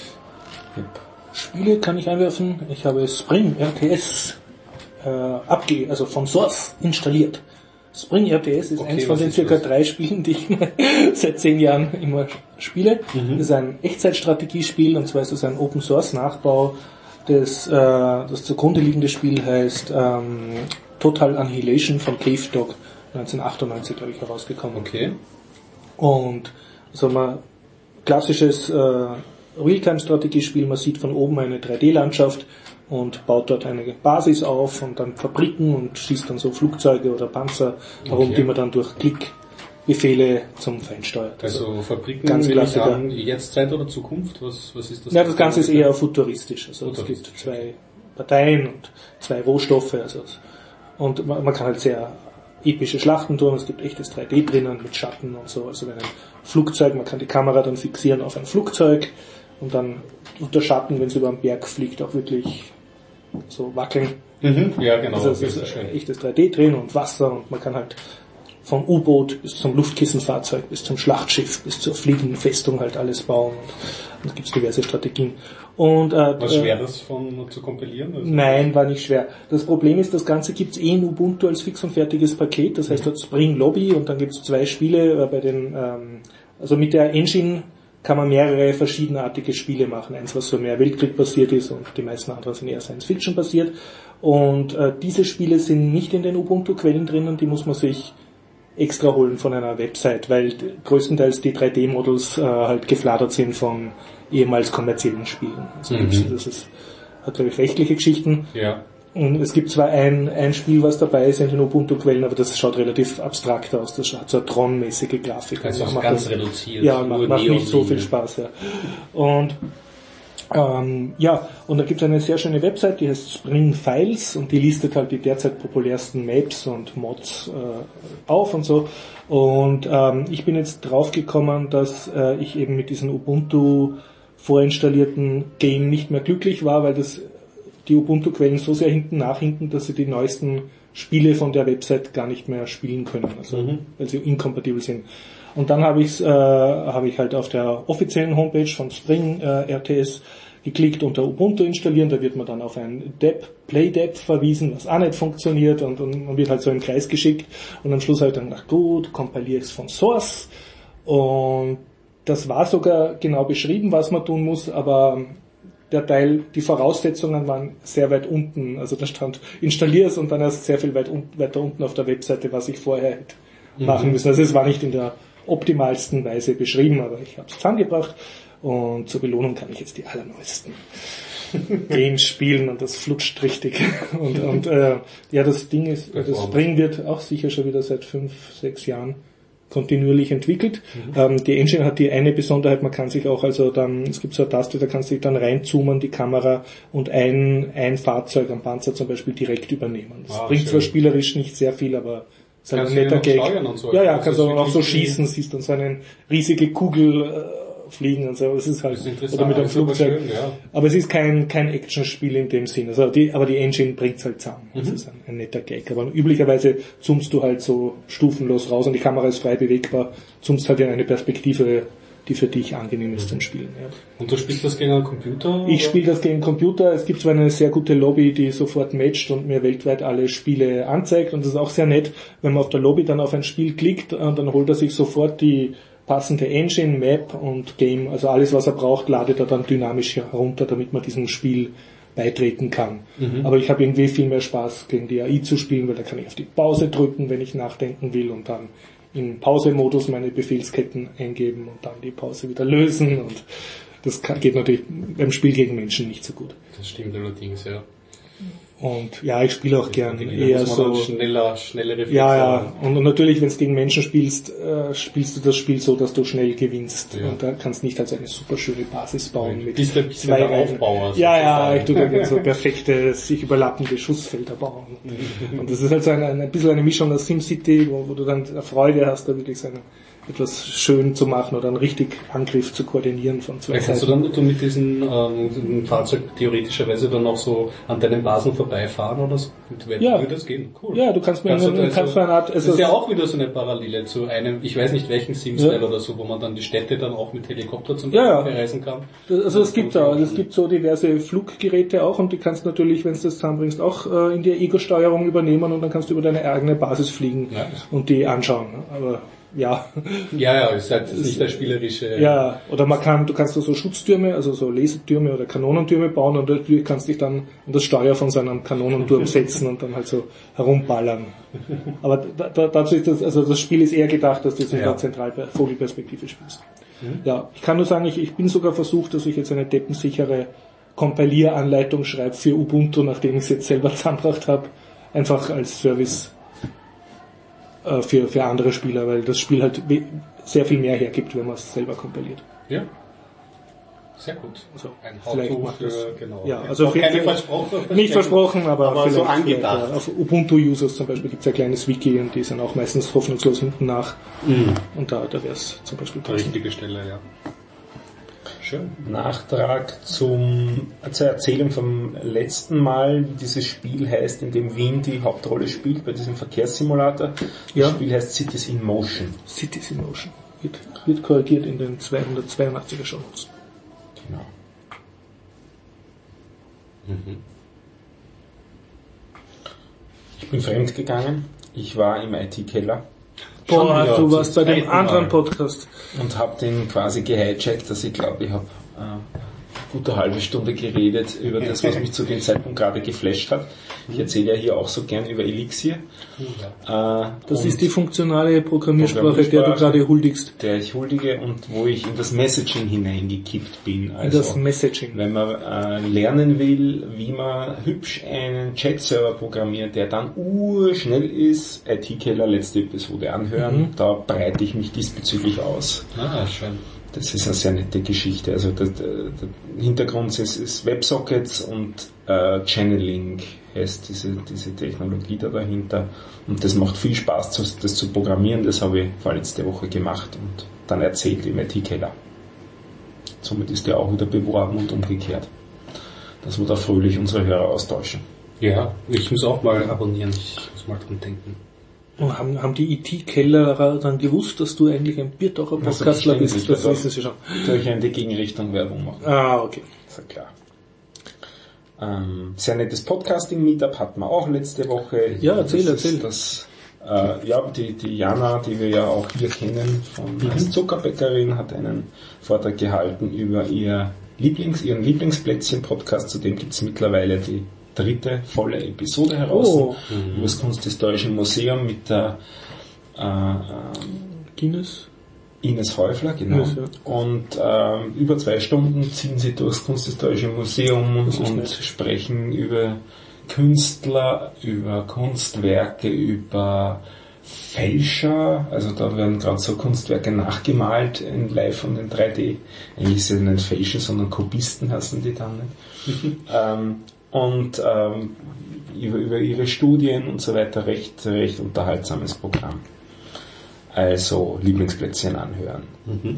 Spiele kann ich einwerfen. Ich habe Spring R T S äh, abge, also von Source installiert. Spring R T S ist okay, eins von den circa das? drei Spielen, die ich seit zehn Jahren immer spiele. Mhm. Das ist ein Echtzeitstrategiespiel und zwar ist es ein Open Source Nachbau. Das, äh, das zugrunde liegende Spiel heißt ähm, Total Annihilation von Cave Dog, neunzehnhundertachtundneunzig, glaube ich, herausgekommen. Okay. Und so also ein klassisches äh, Realtime-Strategiespiel, man sieht von oben eine drei D-Landschaft und baut dort eine Basis auf und dann Fabriken und schießt dann so Flugzeuge oder Panzer herum, okay. die man dann durch Klickbefehle zum Feind steuert. Also, also Fabriken ganz klassisch jetzt Zeit oder Zukunft? Was, was ist das? Ja, das Ganze ist eher futuristisch. Also futuristisch. Es gibt zwei Parteien und zwei Rohstoffe. Also und man, man kann halt sehr epische Schlachten tun. Es gibt echtes drei D drinnen mit Schatten und so. Also wenn ein Flugzeug, man kann die Kamera dann fixieren auf ein Flugzeug und dann unter Schatten, wenn es über einen Berg fliegt, auch wirklich so wackeln. Mhm. Ja, genau. Also es ist schön. Echtes drei D drin und Wasser und man kann halt vom U-Boot bis zum Luftkissenfahrzeug, bis zum Schlachtschiff, bis zur fliegenden Festung halt alles bauen. Und da gibt es diverse Strategien. Und, äh, war schwer, das von, zu kompilieren? Also nein, war nicht schwer. Das Problem ist, das Ganze gibt's eh in Ubuntu als fix und fertiges Paket. Das heißt, dort Spring Lobby und dann gibt's zwei Spiele äh, bei den, ähm, also mit der Engine kann man mehrere verschiedenartige Spiele machen. Eins, was so mehr Weltkrieg basiert ist und die meisten anderen sind eher Science Fiction basiert. Und äh, diese Spiele sind nicht in den Ubuntu-Quellen drinnen, die muss man sich extra holen von einer Website, weil größtenteils die drei D-Models äh, halt gefladert sind von ehemals kommerziellen Spielen. Also mhm. das ist hat glaube ich rechtliche Geschichten. Ja. Und es gibt zwar ein, ein Spiel, was dabei ist in den Ubuntu-Quellen, aber das schaut relativ abstrakt aus. Das hat so eine Tron-mäßige Grafik. Also macht ganz das, reduziert. Ja, macht, macht nicht so viel Spaß. Ja. Und ähm, ja, und da gibt es eine sehr schöne Website, die heißt Spring Files und die listet halt die derzeit populärsten Maps und Mods äh, auf und so. Und ähm, ich bin jetzt draufgekommen, dass äh, ich eben mit diesem Ubuntu vorinstallierten Game nicht mehr glücklich war, weil das die Ubuntu-Quellen so sehr hinten nachhinken, dass sie die neuesten Spiele von der Website gar nicht mehr spielen können, also mhm. weil sie inkompatibel sind. Und dann habe ich äh, habe ich halt auf der offiziellen Homepage von Spring äh, R T S geklickt, unter Ubuntu installieren, da wird man dann auf ein Dep, Play-Dep verwiesen, was auch nicht funktioniert und, und man wird halt so im Kreis geschickt und am Schluss habe ich dann gedacht, gut, kompiliere ich es von Source und das war sogar genau beschrieben, was man tun muss, aber der Teil, die Voraussetzungen waren sehr weit unten, also da stand, installiere es und dann erst sehr viel weit un, weiter unten auf der Webseite, was ich vorher hätte mhm. machen müssen. Also es war nicht in der optimalsten Weise beschrieben, aber ich habe es zusammengebracht und zur Belohnung kann ich jetzt die allerneuesten Games spielen und das flutscht richtig. Und, und äh, ja, das Ding ist, das Spring wird auch sicher schon wieder seit fünf, sechs Jahren kontinuierlich entwickelt. Mhm. Ähm, die Engine hat die eine Besonderheit, man kann sich auch, also dann, es gibt so eine Taste, da kannst du dich dann reinzoomen, die Kamera, und ein, ein Fahrzeug am Panzer zum Beispiel direkt übernehmen. Das ah, bringt schön. Zwar spielerisch nicht sehr viel, aber es ist halt ein netter Gag. So, ja, ja, kannst du auch so schießen, siehst dann so eine riesige Kugel äh, fliegen und so. Es ist halt, ist oder mit einem Flugzeug. Schön, ja. Aber es ist kein, kein Actionspiel in dem Sinn. Also die, aber die Engine bringt's halt zusammen. Das mhm. ist ein, ein netter Gag. Aber üblicherweise zoomst du halt so stufenlos raus und die Kamera ist frei bewegbar, zoomst halt in eine Perspektive, die für dich angenehm ist zum Spielen. Ja. Und du spielst das gegen einen Computer? Ich spiele das gegen einen Computer. Es gibt zwar eine sehr gute Lobby, die sofort matcht und mir weltweit alle Spiele anzeigt, und das ist auch sehr nett, wenn man auf der Lobby dann auf ein Spiel klickt, und dann holt er sich sofort die passende Engine, Map und Game, also alles, was er braucht, ladet er dann dynamisch herunter, damit man diesem Spiel beitreten kann. Mhm. Aber ich habe irgendwie viel mehr Spaß, gegen die A I zu spielen, weil da kann ich auf die Pause drücken, wenn ich nachdenken will, und dann im Pause-Modus meine Befehlsketten eingeben und dann die Pause wieder lösen, und das kann, geht natürlich beim Spiel gegen Menschen nicht so gut. Das stimmt allerdings, ja. Und ja, ich spiele auch gern eher so schneller, schnellere Reflexe. Ja, ja. Und, und natürlich, wenn du gegen Menschen spielst, äh, spielst du das Spiel so, dass du schnell gewinnst. Ja. Und da kannst du nicht also eine super schöne Basis bauen. Ja, mit bist ein bisschen der Aufbauer. Ja, ja, ich tue da so perfekte, sich überlappende Schussfelder bauen. Und das ist halt so ein, ein bisschen eine Mischung aus SimCity, wo, wo du dann Freude hast, da wirklich so eine, etwas schön zu machen oder einen richtig Angriff zu koordinieren von zwei Seiten. Kannst du dann du mit diesem ähm, Fahrzeug theoretischerweise dann auch so an deinen Basen vorbeifahren oder so? Ja. Würde das gehen? Cool. Ja, du kannst mir kannst eine, also, kannst eine Art, also das ist ja auch wieder so eine Parallele zu einem, ich weiß nicht welchen Sim-Style ja. oder so, wo man dann die Städte dann auch mit Helikopter zum Beispiel ja, bereisen kann. Das, also es gibt auch, also es gibt so diverse Fluggeräte auch, und die kannst natürlich, wenn du das zusammenbringst, auch äh, in der Ego-Steuerung übernehmen, und dann kannst du über deine eigene Basis fliegen ja. und die anschauen. Aber ja. Ja, ja, ist halt nicht der spielerische. Ja, oder man kann, du kannst so Schutztürme, also so Lasertürme oder Kanonentürme bauen, und du kannst dich dann an das Steuer von so einem Kanonenturm setzen und dann halt so herumballern. Aber da, da, dazu ist das, also das Spiel ist eher gedacht, dass du es in ja. der Zentralvogelperspektive spielst. Mhm. Ja, ich kann nur sagen, ich, ich bin sogar versucht, dass ich jetzt eine deppensichere Kompilieranleitung schreibe für Ubuntu, nachdem ich es jetzt selber zusammengebracht habe, einfach als Service für, für andere Spieler, weil das Spiel halt sehr viel mehr hergibt, wenn man es selber kompiliert. Ja. Sehr gut. Also, ein vielleicht macht das, genau. Ja, also auch keine versprochen. Nicht versprochen, aber, aber so angedacht. Ja, auf Ubuntu-Users zum Beispiel gibt es ein kleines Wiki, und die sind auch meistens hoffnungslos hinten nach. Mhm. Und da, da wäre es zum Beispiel die richtige Stelle, ja. Schön. Nachtrag zum, zur Erzählung vom letzten Mal. Dieses Spiel heißt, in dem Wien die Hauptrolle spielt, bei diesem Verkehrssimulator. Ja. Das Spiel heißt Cities in Motion. Cities in Motion. Wird, wird korrigiert in den zweihundertzweiundachtziger Shownotes. Genau. Mhm. Ich bin fremd gegangen. Ich war im I T-Keller. Boah, du warst bei dem anderen Podcast. Und hab den quasi gehijackt, dass ich glaube, ich habe äh, gute halbe Stunde geredet über das, was mich zu dem Zeitpunkt gerade geflasht hat. Ich erzähle ja hier auch so gern über Elixir. Ja. Äh, das ist die funktionale Programmiersprache, der du gerade huldigst. Der ich huldige und wo ich in das Messaging hineingekippt bin. Also, in das Messaging. Wenn man äh, lernen will, wie man hübsch einen Chat-Server programmiert, der dann urschnell ist, I T-Keller, letzte Episode anhören, mhm. da breite ich mich diesbezüglich aus. Ah, schön. Das ist eine sehr nette Geschichte. Also der, der, der Hintergrund ist, ist WebSockets und äh, Channeling heißt diese, diese Technologie da dahinter. Und das macht viel Spaß, das, das zu programmieren. Das habe ich vorletzte Woche gemacht und dann erzählt im I T-Keller. Somit ist der auch wieder beworben und umgekehrt. Dass wir da fröhlich unsere Hörer austauschen. Ja, ich muss auch mal abonnieren. Ich muss mal dran denken. Haben, haben die I T-Kellerer dann gewusst, dass du eigentlich ein Biertaucher Podcastler also bist? Das wissen sie schon. Durch eine Gegenrichtung Werbung machen. Ah, okay. Ist ja klar. Ähm, sehr nettes Podcasting-Meetup hatten wir auch letzte Woche. Ja, erzähl, das erzähl. Das, äh, ja, die, die Jana, die wir ja auch hier kennen, von mhm. als Zuckerbäckerin, hat einen Vortrag gehalten über ihr Lieblings, ihren Lieblingsplätzchen-Podcast. Zudem gibt es mittlerweile die dritte volle Episode heraus. Oh. Mhm. Über das Kunsthistorische Museum mit der äh, Ines? Ines Häufler, genau. Ines, ja. Und ähm, über zwei Stunden ziehen sie durchs Kunsthistorische Museum und nett. Sprechen über Künstler, über Kunstwerke, über Fälscher, also da werden gerade so Kunstwerke nachgemalt in Live und in drei D. Eigentlich sind sie nicht Fälscher, sondern Kopisten heißen die dann nicht. ähm, und ähm, über, über ihre Studien und so weiter, recht, recht unterhaltsames Programm. Also Lieblingsplätzchen anhören. Mhm.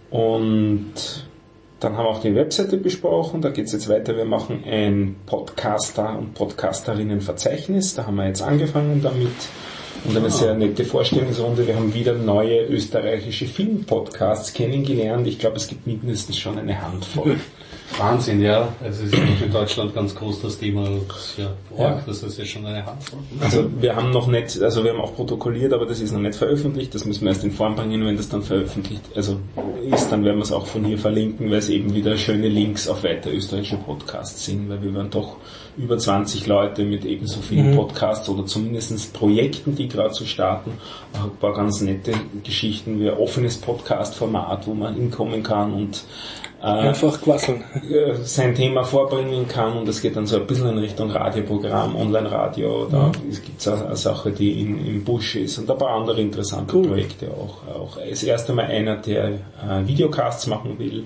Und dann haben wir auch die Webseite besprochen, da geht es jetzt weiter, wir machen ein Podcaster- und Podcasterinnen-Verzeichnis, da haben wir jetzt angefangen damit und eine sehr nette Vorstellungsrunde. Wir haben wieder neue österreichische Film-Podcasts kennengelernt, ich glaube es gibt mindestens schon eine Handvoll. Wahnsinn, ja. Also es ist in Deutschland ganz groß das Thema, ja, ja. Das ist ja schon eine Handvoll. Also wir haben noch nicht, also wir haben auch protokolliert, aber das ist noch nicht veröffentlicht, das müssen wir erst in Form bringen, wenn das dann veröffentlicht also ist, dann werden wir es auch von hier verlinken, weil es eben wieder schöne Links auf weitere österreichische Podcasts sind, weil wir waren doch über zwanzig Leute mit ebenso vielen mhm. Podcasts oder zumindest Projekten, die gerade so starten, auch ein paar ganz nette Geschichten wie ein offenes Podcast-Format, wo man hinkommen kann und einfach quasseln. Sein Thema vorbringen kann und es geht dann so ein bisschen in Richtung Radioprogramm, Online-Radio, da mhm. gibt es eine Sache, die in, im Busch ist und ein paar andere interessante cool. Projekte auch. Auch das erste Mal einer, der äh, Videocasts machen will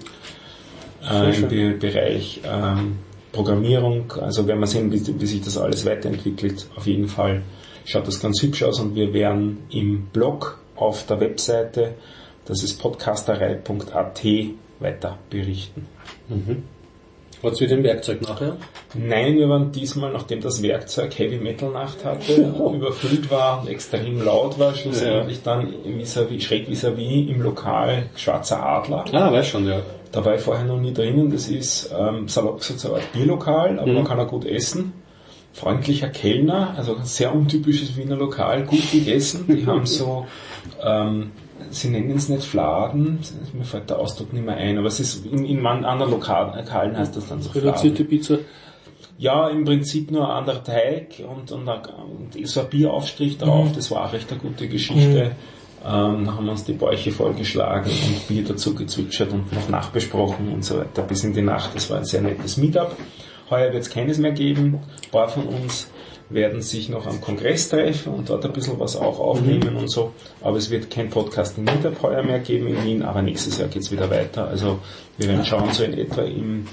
äh, im Be- Bereich ähm, Programmierung, also werden wir sehen, wie, wie sich das alles weiterentwickelt. Auf jeden Fall schaut das ganz hübsch aus und wir werden im Blog auf der Webseite, das ist podcasterei punkt a t, weiter berichten. Mhm. Hat's mit dem Werkzeug nachher? Nein, wir waren diesmal, nachdem das Werkzeug Heavy Metal Nacht hatte, oh. überfüllt war und extrem laut war, schlussendlich ja. dann vis-à-vis, schräg vis-à-vis im Lokal Schwarzer Adler. Ah, weiß schon, ja. Da war ich vorher noch nie drinnen, das ist ähm, salopp gesagt so ein Bierlokal, aber mhm. man kann auch gut essen. Freundlicher Kellner, also ein sehr untypisches Wiener Lokal, gut gegessen. Die haben so, ähm, sie nennen es nicht Fladen, mir fällt der Ausdruck nicht mehr ein, aber es ist in, in anderen Lokalen, Lokalen heißt das dann so Fladen. Reduzierte Pizza? Ja, im Prinzip nur ein anderer Teig und, und, und so ein Bieraufstrich drauf, mhm. das war auch recht eine gute Geschichte. Mhm. Ähm, dann haben wir uns die Bäuche vollgeschlagen und Bier dazu gezwitschert und noch nachbesprochen und so weiter bis in die Nacht. Das war ein sehr nettes Meetup. Heuer wird es keines mehr geben. Ein paar von uns werden sich noch am Kongress treffen und dort ein bisschen was auch aufnehmen mhm. und so. Aber es wird kein Podcasting-Meetup heuer mehr geben in Wien, aber nächstes Jahr geht es wieder weiter. Also wir werden schauen, so in etwa im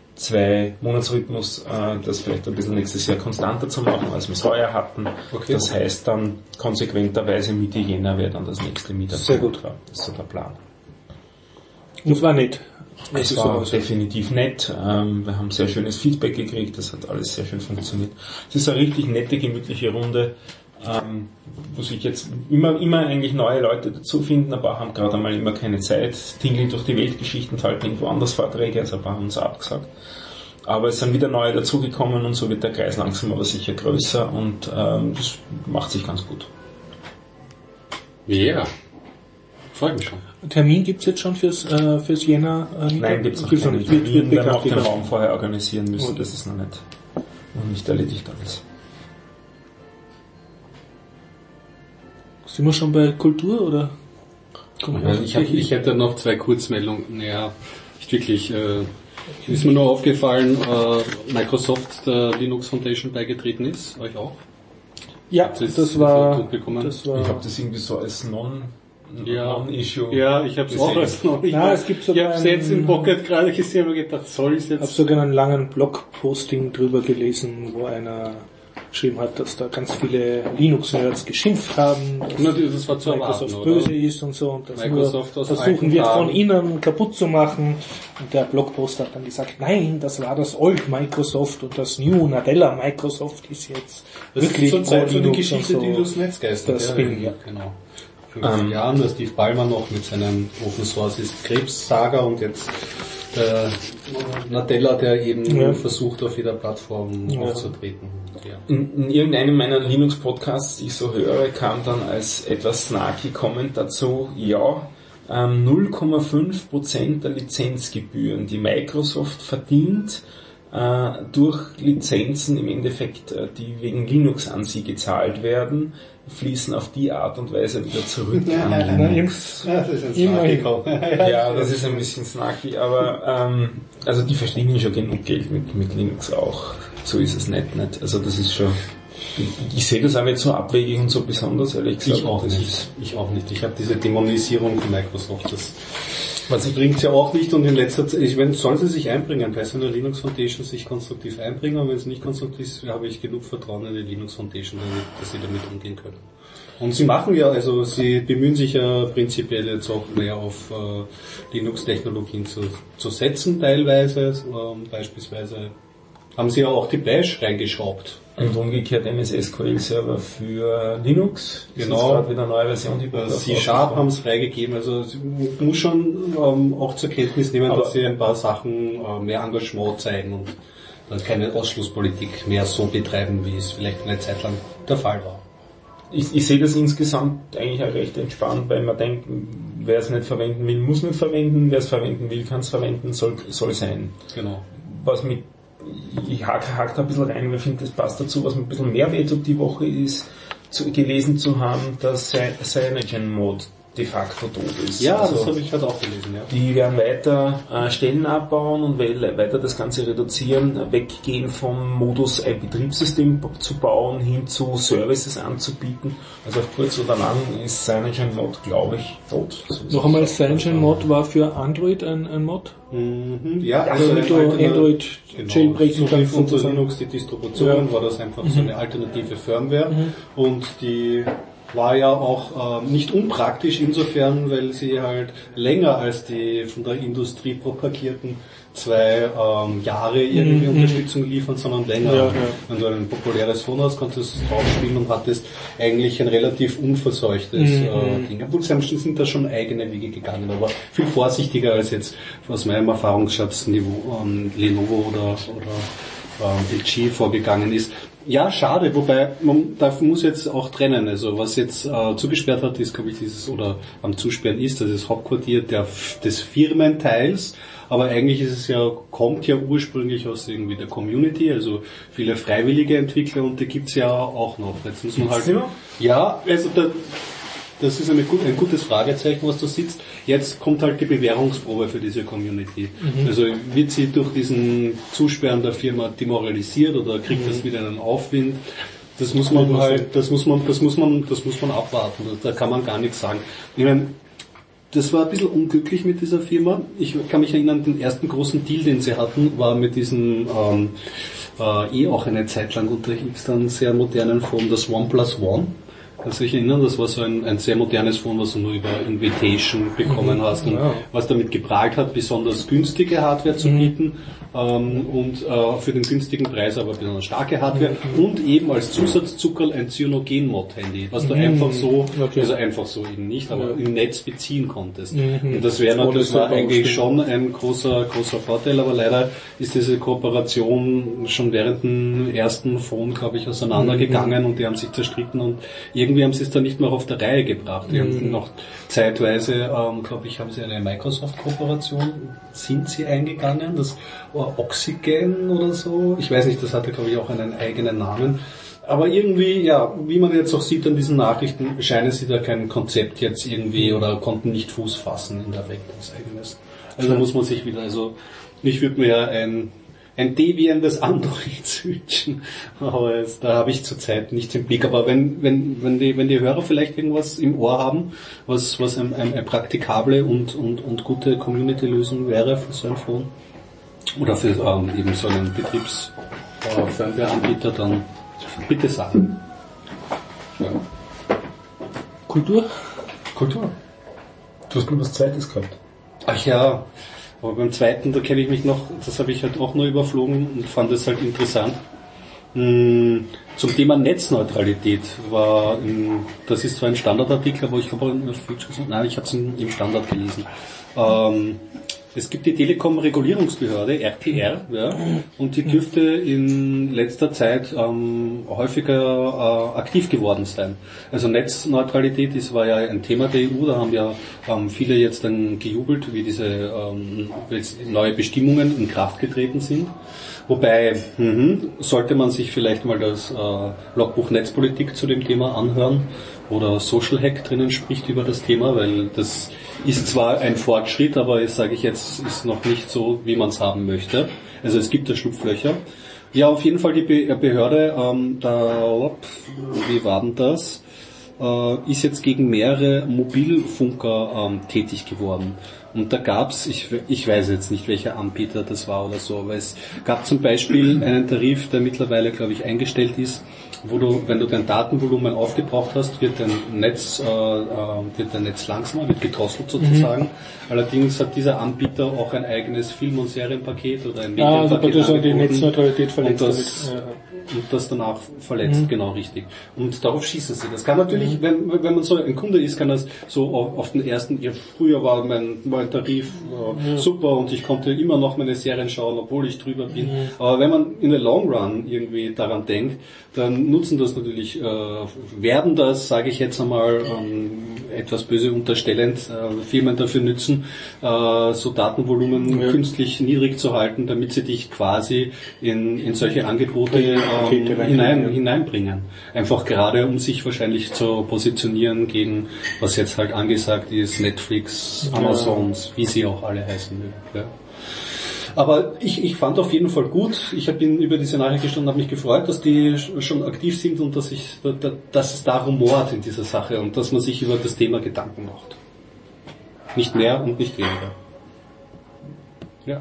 Zwei-Monats-Rhythmus, äh, das vielleicht ein bisschen nächstes Jahr konstanter zu machen, als wir es heuer hatten. Okay. Das heißt dann konsequenterweise Mitte Jänner wäre dann das nächste Meetup. Sehr gut. Das ist so der Plan. Und war nett. Es das war definitiv nett. Ähm, wir haben sehr schönes Feedback gekriegt. Das hat alles sehr schön funktioniert. Es ist eine richtig nette, gemütliche Runde, ähm, wo sich jetzt immer, immer eigentlich neue Leute dazu finden. Ein paar haben gerade einmal immer keine Zeit, tingeln durch die Weltgeschichten, halten irgendwo anders Vorträge, also ein paar haben uns abgesagt. Aber es sind wieder neue dazugekommen und so wird der Kreis langsam aber sicher größer und ähm, das macht sich ganz gut. Ja. freue mich schon. Termin gibt's jetzt schon fürs, äh, fürs Jänner? Äh, Nein, gibt's noch gibt's keinen nicht. Wird, wird Termin, wir haben auch bekannt den gegeben. Raum vorher organisieren müssen, Okay. das ist noch nicht, noch nicht erledigt alles. Sind wir schon bei Kultur, oder? Komm, Ja, ich, hab, ich hätte noch zwei Kurzmeldungen. Naja, nicht wirklich. Äh, ist mir nur aufgefallen, äh, Microsoft der Linux Foundation beigetreten ist. Euch auch? Ja, Habt ihr das, das war, mitbekommen? das war... Ich habe das irgendwie so als non, Ja. non-Issue. Ja, ich habe es auch als noch nicht. Na, es gibt ich sogar habe es jetzt einen- im Pocket gerade gesehen und gedacht, soll ich Ich habe jetzt... sogar einen langen Blogposting drüber gelesen, wo einer geschrieben hat, dass da ganz viele Linux-Nerds geschimpft haben, dass Na, das war zu Microsoft erwarten, oder? böse ist und so, und das Microsoft nur aus versuchen alten wird Tagen. von innen kaputt zu machen. Und der Blogpost hat dann gesagt, nein, das war das Old Microsoft und das New Nadella Microsoft ist jetzt Das wirklich ist zur Zeit so die Linux Geschichte, und so. die durchs Netz geistert. Das ja, Ding, ja. Genau. fünfzig Ähm. Jahren, der Steve Ballmer noch mit seinem Open Source ist Krebssaga und jetzt der Nadella, der eben Ja. versucht, auf jeder Plattform Ja. aufzutreten. Ja. In, in irgendeinem meiner Linux-Podcasts, die ich so höre, kam dann als etwas snarky Comment dazu, ja, ähm, null Komma fünf Prozent der Lizenzgebühren, die Microsoft verdient, äh, durch Lizenzen im Endeffekt, äh, die wegen Linux an sie gezahlt werden, fließen auf die Art und Weise wieder zurück an Na, Linux. Ja, das ist ein Immerhin. Snarky. Ja, das ist ein bisschen snarky, aber ähm, also die verdienen schon genug Geld mit, mit Linux auch. So ist es nicht, nicht. Also das ist schon. Ich, ich sehe das auch nicht so abwegig und so besonders, ehrlich gesagt. Ich auch Das nicht. ist- Ich auch nicht. Ich habe diese Dämonisierung von Microsoft. Das was bringt ja auch nicht, und in letzter Zeit, ich meine, sollen sie sich einbringen, bei so einer Linux Foundation sich konstruktiv einbringen, und wenn es nicht konstruktiv ist, habe ich genug Vertrauen in die Linux Foundation, damit, dass sie damit umgehen können. Und sie machen ja, also sie bemühen sich ja prinzipiell jetzt auch mehr auf äh, Linux-Technologien zu, zu setzen teilweise, ähm, beispielsweise haben sie ja auch die Bash reingeschraubt. Und umgekehrt M S S Q L-Server für Linux. Das Genau. ist gerade wieder eine neue Version, die Äh, C-Sharp haben es freigegeben, also sie muss schon ähm, auch zur Kenntnis nehmen, Aber dass sie ein paar Sachen äh, mehr Engagement zeigen und dann keine Ausschlusspolitik mehr so betreiben, wie es vielleicht eine Zeit lang der Fall war. Ich, ich sehe das insgesamt eigentlich auch recht entspannt, weil man denkt, wer es nicht verwenden will, muss nicht verwenden, wer es verwenden will, kann es verwenden, soll, soll sein. Genau. Was mit, ich hake hak da ein bisschen rein, weil ich finde, das passt dazu, was mir ein bisschen mehr wehtut die Woche ist, zu, gelesen zu haben, dass Cyanogen-Mode de facto tot ist. Ja, Also, das habe ich halt auch gelesen, ja. die werden weiter äh, Stellen abbauen und we- weiter das Ganze reduzieren, weggehen vom Modus, ein Betriebssystem b- zu bauen, hin zu Services anzubieten. Also auf kurz oder lang ist CyanogenMod, glaube ich, tot. So ist Noch es. einmal, CyanogenMod war für Android ein, ein Mod? Mhm, ja, Also also damit du ein alterna- Android genau, jailbreaken so wie kannst unter sozusagen. Linux die Distribution Ja. war das einfach so eine alternative Firmware und die war ja auch ähm, nicht unpraktisch insofern, weil sie halt länger als die von der Industrie propagierten zwei ähm, Jahre irgendwie Mhm. Unterstützung liefern, sondern länger. Ja, ja. Wenn du ein populäres Phone hast, konntest du es draufspielen und hattest eigentlich ein relativ unverseuchtes Mhm. äh, Ding. Obwohl sie sind da schon eigene Wege gegangen, aber viel vorsichtiger als jetzt aus meinem Erfahrungsschatz Niveau, ähm, Lenovo oder, oder ähm, L G vorgegangen ist. Ja, schade, wobei man da muss jetzt auch trennen. Also was jetzt äh, zugesperrt hat, ist, glaube ich, dieses, oder am Zusperren ist, das ist Hauptquartier der, des Firmenteils. Aber eigentlich ist es ja, kommt ja ursprünglich aus irgendwie der Community, also viele freiwillige Entwickler, und die gibt's ja auch noch. Jetzt muss man Gibt's halt, die noch? ja, also da, das ist eine, ein gutes Fragezeichen, was du sitzt. Jetzt kommt halt die Bewährungsprobe für diese Community. Mhm. Also wird sie durch diesen Zusperren der Firma demoralisiert oder kriegt Mhm. das wieder einen Aufwind? Das muss man halt, das muss man, das muss man, das muss man abwarten. Da kann man gar nichts sagen. Ich meine, das war ein bisschen unglücklich mit dieser Firma. Ich kann mich erinnern, den ersten großen Deal, den sie hatten, war mit diesem ähm, äh, eh auch eine Zeit lang unter X dann sehr modernen Phone, das OnePlus One. Kannst du dich erinnern, das war so ein, ein sehr modernes Phone, was du nur über Invitation bekommen hast und Ja. was damit geprahlt hat, besonders günstige Hardware zu bieten ähm, und äh, für den günstigen Preis aber besonders starke Hardware und eben als Zusatzzuckerl ein Cyanogen-Mod-Handy, was du Mhm. einfach so, Okay. also einfach so eben nicht, aber Ja. im Netz beziehen konntest. Mhm. Und das wäre Das natürlich, das war super eigentlich ausstehen. schon ein großer, großer Vorteil, aber leider ist diese Kooperation schon während dem ersten Phone, glaube ich, auseinandergegangen und die haben sich zerstritten und irgendwie irgendwie haben sie es dann nicht mehr auf der Reihe gebracht. Die haben noch zeitweise, ähm, glaube ich, haben sie eine Microsoft-Kooperation, sind sie eingegangen, das war Oxygen oder so. Ich weiß nicht, das hatte, glaube ich, auch einen eigenen Namen. Aber irgendwie, ja, wie man jetzt auch sieht an diesen Nachrichten, scheinen sie da kein Konzept jetzt irgendwie oder konnten nicht Fuß fassen in der Welt als eigenes. Also muss man sich wieder, also ich würde mir ja ein, ein Debian des Androids wünschen, aber jetzt, da habe ich zurzeit nichts im Blick. Aber wenn, wenn, wenn die, wenn die Hörer vielleicht irgendwas im Ohr haben, was, was eine, eine praktikable und, und, und gute Community-Lösung wäre für so ein Phone oder für ähm, eben so einen Betriebs-Firmware-Anbieter, dann bitte sagen. Ja. Kultur? Kultur. Du hast noch was Zweites gehabt. Ach ja, aber beim zweiten, da kenne ich mich noch, das habe ich halt auch nur überflogen und fand es halt interessant. Zum Thema Netzneutralität war, das ist zwar ein Standardartikel, aber ich habe nein, ich habe es im Standard gelesen. Ähm, Es gibt die Telekom-Regulierungsbehörde, R T R, ja, und die dürfte in letzter Zeit ähm, häufiger äh, aktiv geworden sein. Also Netzneutralität, das war ja ein Thema der E U, da haben ja ähm, viele jetzt dann gejubelt, wie diese ähm, neue Bestimmungen in Kraft getreten sind. Wobei, mh, sollte man sich vielleicht mal das äh, Logbuch Netzpolitik zu dem Thema anhören, oder Social Hack drinnen spricht über das Thema, weil das ist zwar ein Fortschritt, aber das sage ich jetzt, ist noch nicht so, wie man es haben möchte. Also es gibt da Schlupflöcher. Ja, auf jeden Fall die Be- Behörde, ähm, da, wie war denn das, äh, ist jetzt gegen mehrere Mobilfunker ähm, tätig geworden. Und da gab's, ich, ich weiß jetzt nicht, welcher Anbieter das war oder so, aber es gab zum Beispiel einen Tarif, der mittlerweile, glaube ich, eingestellt ist, wo du, wenn du dein Datenvolumen aufgebraucht hast, wird dein Netz, äh, wird dein Netz langsamer, wird gedrosselt sozusagen. Mhm. Allerdings hat dieser Anbieter auch ein eigenes Film- und Serienpaket oder ein Medienpaket. Ah, also angeboten, die Netzneutralität verletzt und das, damit. Ja. Und das danach verletzt, mhm. genau richtig. Und darauf schießen sie. Das kann natürlich, mhm. wenn, wenn man so ein Kunde ist, kann das so auf, auf den ersten, ja, früher war mein, mein Tarif äh, mhm. super und ich konnte immer noch meine Serien schauen, obwohl ich drüber bin. Mhm. Aber wenn man in the long run irgendwie daran denkt, dann nutzen das natürlich, äh, werden das, sage ich jetzt einmal, ähm, etwas böse unterstellend, äh, Firmen dafür nützen, äh, so Datenvolumen ja. künstlich niedrig zu halten, damit sie dich quasi in, in solche Angebote ähm, hinein, hineinbringen. Einfach gerade, um sich wahrscheinlich zu positionieren gegen, was jetzt halt angesagt ist, Netflix, Amazons, ja. wie sie auch alle heißen mögen. Ja. Aber ich, ich fand auf jeden Fall gut, ich bin über diese Nachricht gestanden und habe mich gefreut, dass die schon aktiv sind und dass, ich, dass es da rumort in dieser Sache und dass man sich über das Thema Gedanken macht. Nicht mehr und nicht weniger. Ja.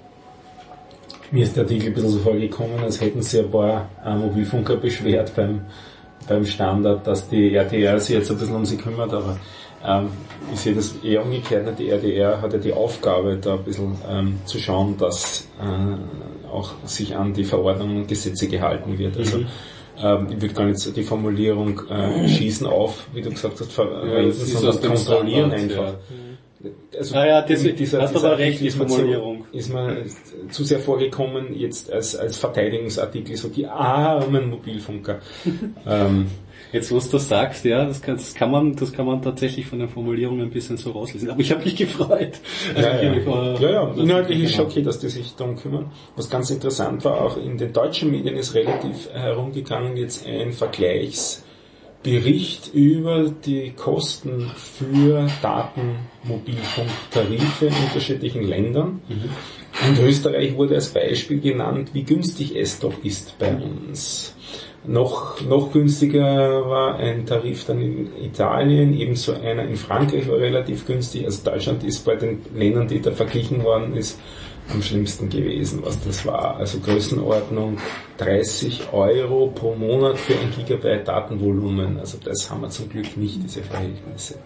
Mir ist der Artikel ein bisschen so vorgekommen, als hätten sie ein paar äh, Mobilfunker beschwert beim, beim Standard, dass die R T R sich jetzt ein bisschen um sie kümmert, aber ähm, ich sehe das eher umgekehrt. Die R T R hat ja die Aufgabe, da ein bisschen ähm, zu schauen, dass äh, auch sich an die Verordnungen und Gesetze gehalten wird. Also mhm. ähm, ich würde gar nicht die Formulierung äh, schießen auf, wie du gesagt hast, verwenden, ja, sondern kontrollieren einfach. Ja. Also ah ja, das, dieser, hast dieser aber recht, die Formulierung. Ist man zu sehr vorgekommen, jetzt als, als Verteidigungsartikel, so die armen Mobilfunker. ähm, Jetzt, wo du das sagst, ja, das kann, das kann man, das kann man tatsächlich von der Formulierung ein bisschen so rauslesen. Aber ich habe mich gefreut. Also ja, ja. War, ja, ja. Inhaltlich ist schon okay, dass die sich darum kümmern. Was ganz interessant war, auch in den deutschen Medien ist relativ herumgegangen jetzt ein Vergleichsbericht über die Kosten für Datenmobilfunktarife in unterschiedlichen Ländern. Mhm. Und Österreich wurde als Beispiel genannt, wie günstig es doch ist bei uns. Noch, noch günstiger war ein Tarif dann in Italien, ebenso einer in Frankreich war relativ günstig. Also Deutschland ist bei den Ländern, die da verglichen worden ist, am schlimmsten gewesen, was das war. Also Größenordnung dreißig Euro pro Monat für ein Gigabyte Datenvolumen. Also das haben wir zum Glück nicht, diese Verhältnisse.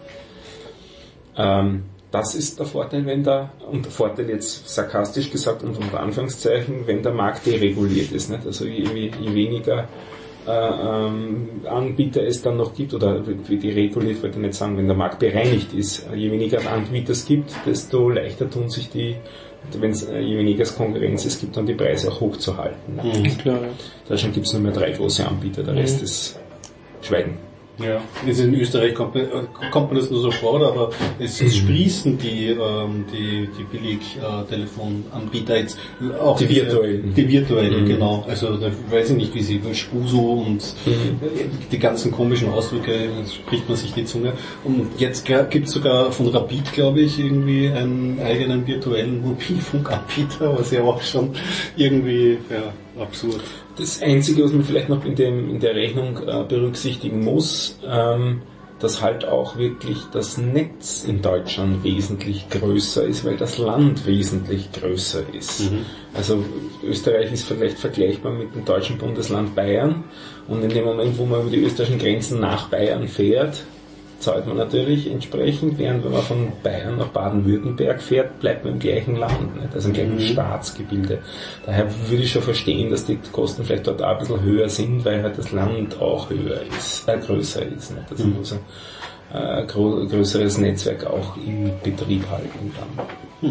Ähm, Das ist der Vorteil, wenn der, und der Vorteil jetzt sarkastisch gesagt und unter Anführungszeichen, wenn der Markt dereguliert ist. Nicht? Also je, je weniger äh, ähm, Anbieter es dann noch gibt, oder wie die reguliert, wollte ich nicht sagen, wenn der Markt bereinigt ist, je weniger Anbieter es gibt, desto leichter tun sich die, wenn es je weniger Konkurrenz es gibt, dann die Preise auch hochzuhalten. Mhm, klar, ja. In Deutschland gibt es nur mehr drei große Anbieter, der Rest mhm. ist Schweigen. Ja, ist in Österreich kommt, kommt man das nur so vor, aber es, es sprießen die, ähm, die, die Billig-Telefonanbieter jetzt auch die virtuellen. Die virtuellen, mhm. genau. Also da weiß ich nicht, wie sie Spuso und mhm. die ganzen komischen Ausdrücke, spricht man sich die Zunge. Und jetzt gibt es sogar von Rapid, glaube ich, irgendwie einen eigenen virtuellen Mobilfunkanbieter, was ja auch schon irgendwie ja, absurd. Das Einzige, was man vielleicht noch in, dem, in der Rechnung äh, berücksichtigen muss, ähm, dass halt auch wirklich das Netz in Deutschland wesentlich größer ist, weil das Land wesentlich größer ist. Mhm. Also Österreich ist vielleicht vergleichbar mit dem deutschen Bundesland Bayern, und in dem Moment, wo man über die österreichischen Grenzen nach Bayern fährt, zahlt man natürlich entsprechend, während wenn man von Bayern nach Baden-Württemberg fährt, bleibt man im gleichen Land, nicht? Also im gleichen mhm. Staatsgebilde. Daher würde ich schon verstehen, dass die Kosten vielleicht dort auch ein bisschen höher sind, weil halt das Land auch höher ist, äh, größer ist. Nicht? Also mhm. muss ein äh, gro- größeres Netzwerk auch im Betrieb halten dann. Hm.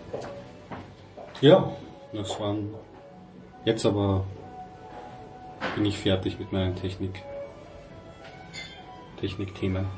Ja, das waren jetzt aber bin ich fertig mit meinen Technik Technikthemen.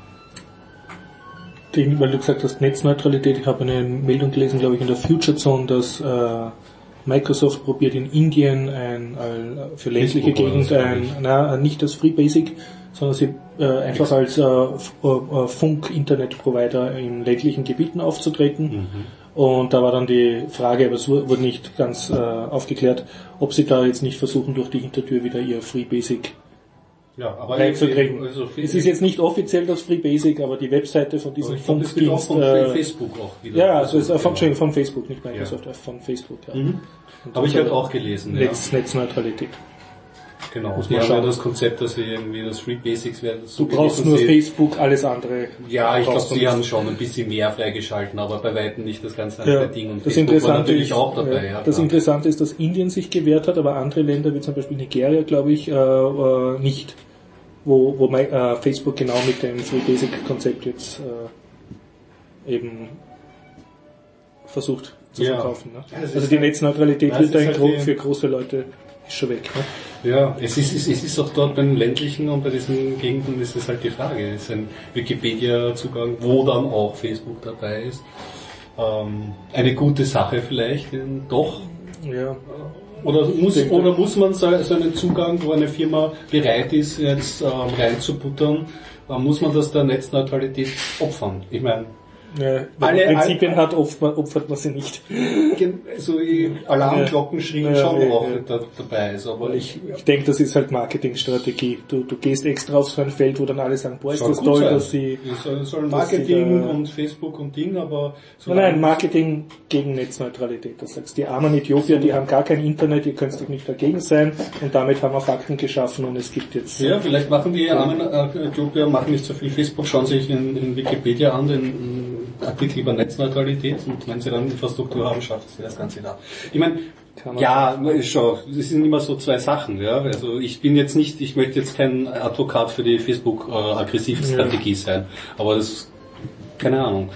Weil du gesagt hast, Netzneutralität, ich habe eine Meldung gelesen, glaube ich, in der Future Zone, dass äh, Microsoft probiert in Indien ein, ein für ländliche Gegend ein, na, nicht als Free Basic, sondern sie äh, einfach als äh, äh, Funk-Internet-Provider in ländlichen Gebieten aufzutreten. Mhm. Und da war dann die Frage, aber es wurde nicht ganz äh, aufgeklärt, ob sie da jetzt nicht versuchen, durch die Hintertür wieder ihr Free Basic ja, aber reinzukriegen. Also es ist jetzt nicht offiziell das Free Basic, aber die Webseite von diesem Funkdienst... von äh, Facebook auch wieder. Ja, also es ist von, genau. von Facebook, nicht Microsoft, ja. von Facebook. Ja. Mhm. Habe ich halt auch gelesen. Netz, ja. Netzneutralität. Genau, muss die haben ja das Konzept, dass sie irgendwie das Free Basics werden. So du brauchst nur Facebook, alles andere. Ja, ich glaube, sie haben schon ein bisschen mehr freigeschalten, aber bei weitem nicht das ganze andere ja, Ding. Und das Facebook Interessante war natürlich ist, auch dabei. Ja, ja, das Interessante ist, dass Indien sich gewehrt hat, aber andere Länder, wie zum Beispiel Nigeria, glaube ich, äh, äh, nicht. Wo, wo mein, äh, Facebook genau mit dem Free Basic Konzept jetzt äh, eben versucht zu ja. verkaufen. Ne? Also die Netzneutralität wird eigentlich halt für große Leute ist schon weg. Ne? Ja, es ist, es ist auch dort beim ländlichen und bei diesen Gegenden ist es halt die Frage. Es ist ein Wikipedia-Zugang, wo dann auch Facebook dabei ist. Ähm, eine gute Sache vielleicht, doch. Ja. Oder muss, oder muss man so einen Zugang, wo eine Firma bereit ist, jetzt ähm, reinzubuttern, äh, muss man das der Netzneutralität opfern? Ich meine, ja, alle Prinzipien alle, hat, opfert, opfert man sie nicht. So Alarmglocken schrien ja, schon ja, auch ja. da, dabei. Ist, aber ich ich denke, das ist halt Marketingstrategie. Du, du gehst extra auf so ein Feld, wo dann alle sagen, boah, ist das toll, sein. dass sie... Es soll Marketing da, und Facebook und Ding, aber... So nein, nein, Marketing gegen Netzneutralität. Das sagst die armen Äthiopier, die haben gar kein Internet, ihr könnt doch nicht dagegen sein, und damit haben wir Fakten geschaffen und es gibt jetzt... Ja, vielleicht machen die armen Äthiopier, machen nicht so viel Facebook, schauen sich in, in Wikipedia an, den Artikel über Netzneutralität, und wenn sie dann Infrastruktur haben, schafft sie das Ganze da. Ich meine, ja, schau, es sind immer so zwei Sachen, ja. Also ich bin jetzt nicht, ich möchte jetzt kein Advokat für die Facebook-Aggressivstrategie äh, ja. sein, aber das, keine Ahnung.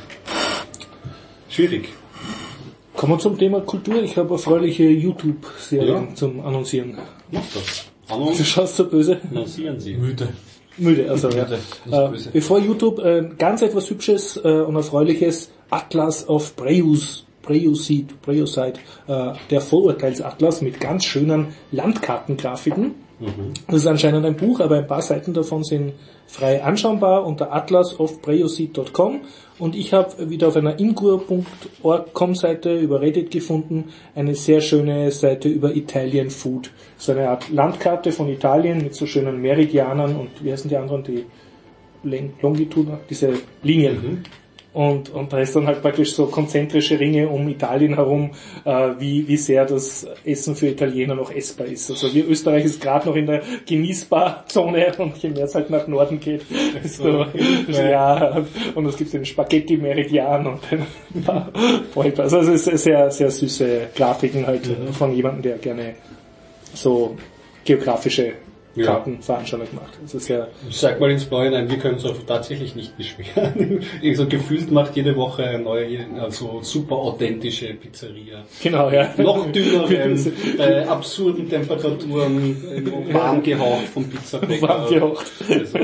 Schwierig. Kommen wir zum Thema Kultur. Ich habe erfreuliche YouTube-Serien ja. zum Annoncieren. Mach das. Annonce. Du schaust so böse. Annoncieren Sie. Müde. Müde, also Müde, ja. Äh, bevor YouTube äh, ganz etwas Hübsches äh, und Erfreuliches, Atlas of Preuss, Preußid, Preußid, äh, der Vorurteilsatlas mit ganz schönen Landkartengrafiken. Mhm. Das ist anscheinend ein Buch, aber ein paar Seiten davon sind frei anschaubar unter atlas of preußid punkt com, und ich habe wieder auf einer ingur punkt com Seite über Reddit gefunden eine sehr schöne Seite über Italian Food. So eine Art Landkarte von Italien mit so schönen Meridianern und wie heißen die anderen, die Longitude, diese Linien. Mhm. Und, und da ist dann halt praktisch so konzentrische Ringe um Italien herum, äh, wie, wie sehr das Essen für Italiener noch essbar ist. Also wie Österreich ist gerade noch in der Genießbar-Zone, und je mehr es halt nach Norden geht, desto, ja, und es gibt den Spaghetti-Meridian und ein paar Vollpass. Also es ist sehr, sehr süße Grafiken halt mhm. von jemandem, der gerne so geografische Kartenveranstaltung macht. Das ist ja. Ich sag mal ins Blaue hinein, wir können uns tatsächlich nicht beschweren. So gefühlt macht jede Woche eine neue, also super authentische Pizzeria. Genau, ja. Noch dünneren, bei absurden Temperaturen, warm gehaucht vom Pizzabäcker. Warm gehaucht. Also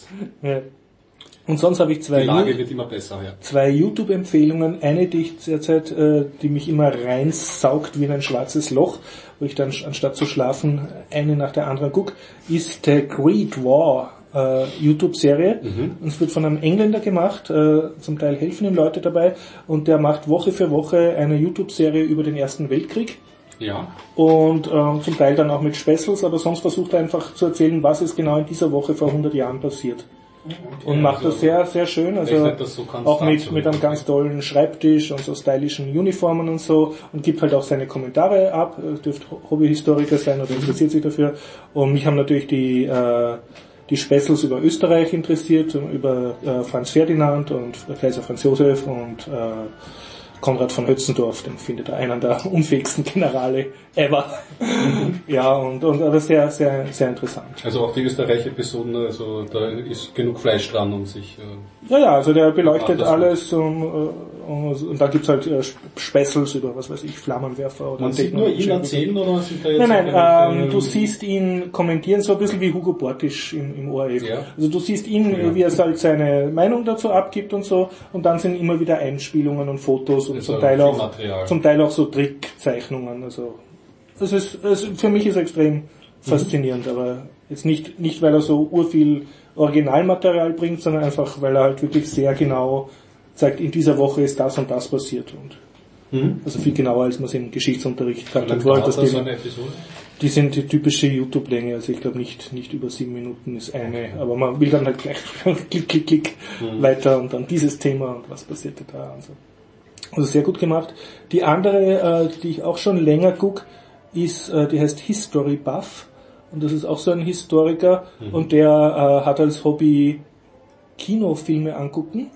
Ja. Und sonst habe ich zwei, Die Lage wird immer besser, ja. zwei YouTube-Empfehlungen. Eine, die ich derzeit, äh, die mich immer reinsaugt wie in ein schwarzes Loch, wo ich dann anstatt zu schlafen eine nach der anderen gucke, ist der Great War äh, YouTube-Serie. Mhm. Und es wird von einem Engländer gemacht, äh, zum Teil helfen ihm Leute dabei, und der macht Woche für Woche eine YouTube-Serie über den Ersten Weltkrieg. Ja. Und äh, zum Teil dann auch mit Specials, aber sonst versucht er einfach zu erzählen, was ist genau in dieser Woche vor hundert Jahren passiert. Okay, und macht also das sehr, sehr schön, also so auch mit, mit einem ganz tollen Schreibtisch und so stylischen Uniformen und so, und gibt halt auch seine Kommentare ab, dürfte Hobbyhistoriker sein oder interessiert sich dafür. Und mich haben natürlich die, äh, die Specials über Österreich interessiert, über äh, Franz Ferdinand und Kaiser Franz Josef und äh, Konrad von Hötzendorf, den findet er einen der unfähigsten Generale ever. Mhm. Ja, und, und aber sehr, sehr, sehr interessant. Also auch die Österreich-Episoden, also da ist genug Fleisch dran, um sich... Äh, ja, ja, also der beleuchtet alles und, und, und da gibt's halt äh, Specials über, was weiß ich, Flammenwerfer oder... Man sieht nur ihn erzählen oder sind da jetzt... Nein, nein, ähm, du siehst ihn kommentieren, so ein bisschen wie Hugo Bortisch im, im O R F. Ja. Also du siehst ihn, ja, wie er halt seine Meinung dazu abgibt und so, und dann sind immer wieder Einspielungen und Fotos und zum Teil auch, zum Teil auch so Trickzeichnungen, also das ist, das für mich ist extrem faszinierend, mhm. aber jetzt nicht, nicht weil er so urviel Originalmaterial bringt, sondern einfach, weil er halt wirklich sehr genau zeigt, in dieser Woche ist das und das passiert, und mhm. also viel genauer, als man es im Geschichtsunterricht gehabt hat. War das das so eine Episode? Die sind die typische YouTube-Länge, also ich glaube nicht, nicht über sieben Minuten ist eine, aber man will dann halt gleich klick, klick, klick mhm. weiter und dann dieses Thema und was passierte da und so. Also sehr gut gemacht. Die andere, äh, die ich auch schon länger gucke, ist, äh, die heißt History Buff, und das ist auch so ein Historiker, mhm. und der äh, hat als Hobby Kinofilme angucken,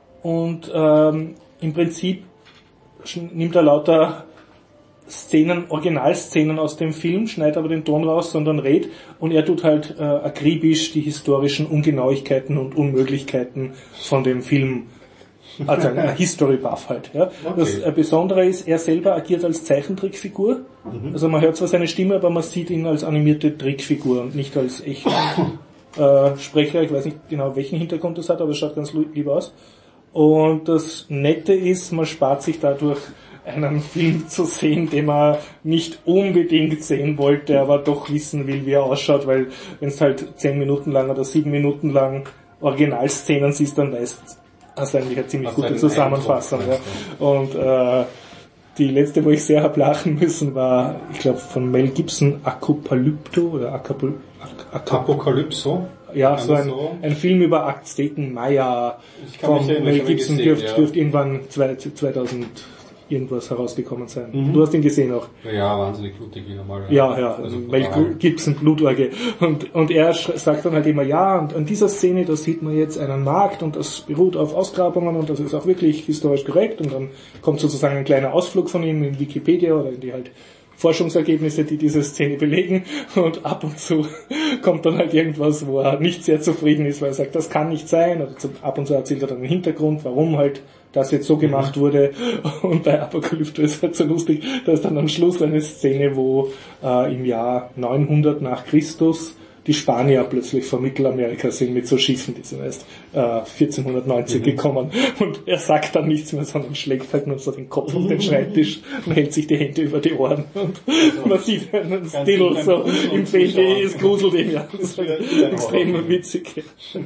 und ähm, im Prinzip nimmt er lauter Szenen, Originalszenen aus dem Film, schneidet aber den Ton raus, sondern redet, und er tut halt äh, akribisch die historischen Ungenauigkeiten und Unmöglichkeiten von dem Film, also ein History Buff halt. Ja. Okay. Das äh, Besondere ist, er selber agiert als Zeichentrickfigur. Mhm. Also man hört zwar seine Stimme, aber man sieht ihn als animierte Trickfigur und nicht als echten äh, Sprecher. Ich weiß nicht genau, welchen Hintergrund das hat, aber es schaut ganz lieb aus. Und das Nette ist, man spart sich dadurch einen Film zu sehen, den man nicht unbedingt sehen wollte, aber doch wissen will, wie er ausschaut, weil wenn es halt zehn Minuten lang oder sieben Minuten lang Originalszenen siehst, dann weißt du, hast eigentlich eine ziemlich gute Zusammenfassung. Ja. Und äh, die letzte, wo ich sehr hab lachen müssen, war, ich glaube, von Mel Gibson, Apokalypto oder Acapul- Ac- Apokalypso. Ja, so ein, ein Film über Azteken, Maya. Ich kann mich erinnern, Mel Gibson gesehen, dürfte ja. dürft irgendwann zweitausend irgendwas herausgekommen sein. Mhm. Du hast ihn gesehen auch. Ja, wahnsinnig blutig wie normal. Ja, ja, also Mel Gibson, Blutorgie. Und, und er sagt dann halt immer, ja, und an dieser Szene, da sieht man jetzt einen Markt, und das beruht auf Ausgrabungen, und das ist auch wirklich historisch korrekt, und dann kommt sozusagen ein kleiner Ausflug von ihm in Wikipedia oder in die halt Forschungsergebnisse, die diese Szene belegen, und ab und zu kommt dann halt irgendwas, wo er nicht sehr zufrieden ist, weil er sagt, das kann nicht sein, oder ab und zu erzählt er dann den Hintergrund, warum halt das jetzt so gemacht mhm. wurde, und bei Apokalypto ist halt so lustig, da ist dann am Schluss eine Szene, wo äh, im Jahr neunhundert nach Christus die Spanier plötzlich von Mittelamerika sind mit so Schiffen, die sind erst äh, vierzehnhundertneunzig mhm. gekommen, und er sagt dann nichts mehr, sondern schlägt halt nur so den Kopf auf den Schreibtisch und hält sich die Hände über die Ohren, und also, man sieht einen Still so im Feld, es gruselt ihn, ja, das ist halt extrem witzig.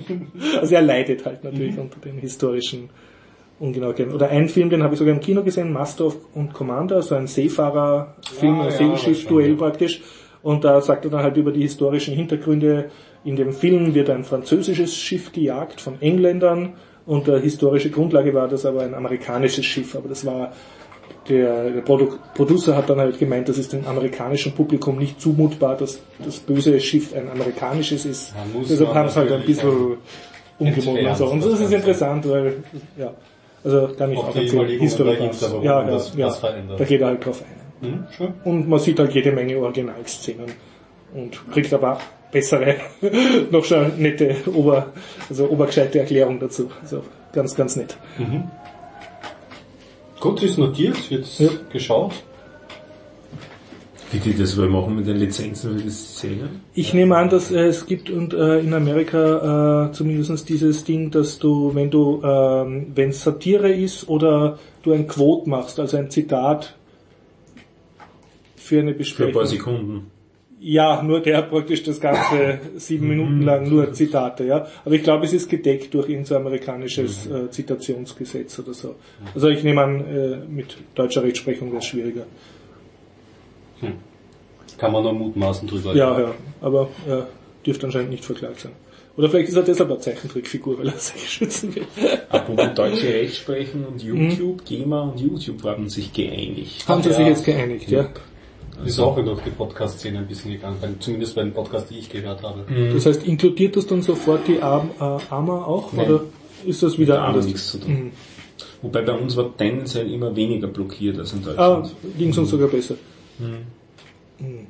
Also er leidet halt natürlich mhm. unter den historischen Ungenauigkeiten. Oder ein Film, den habe ich sogar im Kino gesehen, Master of und Commander, so ein Seefahrerfilm, ja, ein Segelschiff-Duell praktisch. Und da sagt er dann halt über die historischen Hintergründe. In dem Film wird ein französisches Schiff gejagt von Engländern, und die historische Grundlage war das aber ein amerikanisches Schiff. Aber das war, der, der Produ- Producer hat dann halt gemeint, das ist dem amerikanischen Publikum nicht zumutbar, dass das böse Schiff ein amerikanisches ist. Deshalb haben sie halt ein bisschen umgemoden und so. Und das ist interessant, weil, ja, also kann ich auch empfehlen. Historie, ja, ja, ja, da geht er halt drauf ein. Mhm, schön. Und man sieht halt jede Menge Originalszenen und kriegt aber bessere, noch schon nette, Ober, also obergescheite Erklärung dazu. Also ganz, ganz nett. Mhm. Gut, ist notiert, wird ja. geschaut. Wie die das wohl machen mit den Lizenzen für die Szene? Ich nehme an, dass äh, es gibt und äh, in Amerika äh, zumindest dieses Ding, dass du, wenn du, ähm, wenn es Satire ist oder du ein Quote machst, also ein Zitat für eine Besprechung. Für ein paar Sekunden. Ja, nur der praktisch das ganze sieben Minuten lang nur Zitate, ja. Aber ich glaube, es ist gedeckt durch irgendein so amerikanisches äh, Zitationsgesetz oder so. Also ich nehme an, äh, mit deutscher Rechtsprechung wäre es schwieriger. Hm. Kann man nur mutmaßen drüber. Ja, ja, aber er dürfte anscheinend nicht verklagt sein. Oder vielleicht ist er deshalb eine Zeichentrickfigur, weil er sich schützen will. Apropos deutsche Rechtsprechung und YouTube, GEMA und YouTube haben sich geeinigt. Haben sie ja. sich jetzt geeinigt, ja. Ist auch durch die Podcast-Szene ein bisschen gegangen, zumindest bei den Podcasts, die ich gehört habe. Mhm. Das heißt, inkludiert das dann sofort die Arm, äh, Arma auch? Nein. Oder ist das wieder Mit anders? nichts zu tun. Mhm. Wobei bei uns war tendenziell immer weniger blockiert als in Ah, Deutschland. ging es uns sogar besser. Mhm. Mhm.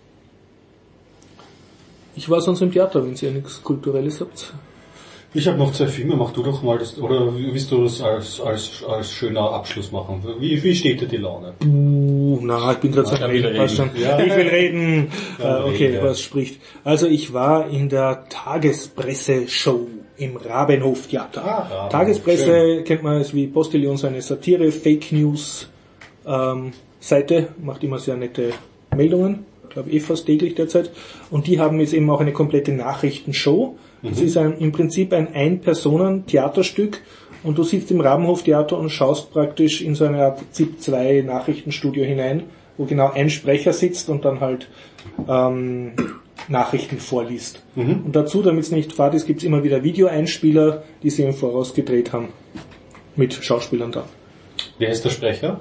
Ich war sonst im Theater, wenn ihr nichts Kulturelles habt. Ich habe noch zwei Filme, mach du doch mal das, oder willst du das als, als, als schöner Abschluss machen? Wie, wie steht dir die Laune? Uh, na, ich bin gerade so Ja, will reden. Passt schon. Ja. Ich will reden. Ja, äh, okay, reden, ja. was spricht? Also ich war in der Tagespresse-Show im Rabenhof-Theater. Ah, Rabenhof, Tagespresse schön. kennt man als wie Postillon, so eine Satire, Fake News ähm, Seite, macht immer sehr nette Meldungen. Ich glaube eh fast täglich derzeit. Und die haben jetzt eben auch eine komplette Nachrichtenshow. Das Mhm. ist ein, im Prinzip ein Ein-Personen-Theaterstück und du sitzt im Rabenhof-Theater und schaust praktisch in so eine Art ZIP zwei Nachrichtenstudio hinein, wo genau ein Sprecher sitzt und dann halt ähm, Nachrichten vorliest. Mhm. Und dazu, damit es nicht fad ist, gibt es immer wieder Videoeinspieler, die sie im Voraus gedreht haben. Mit Schauspielern da. Wer ist der Sprecher?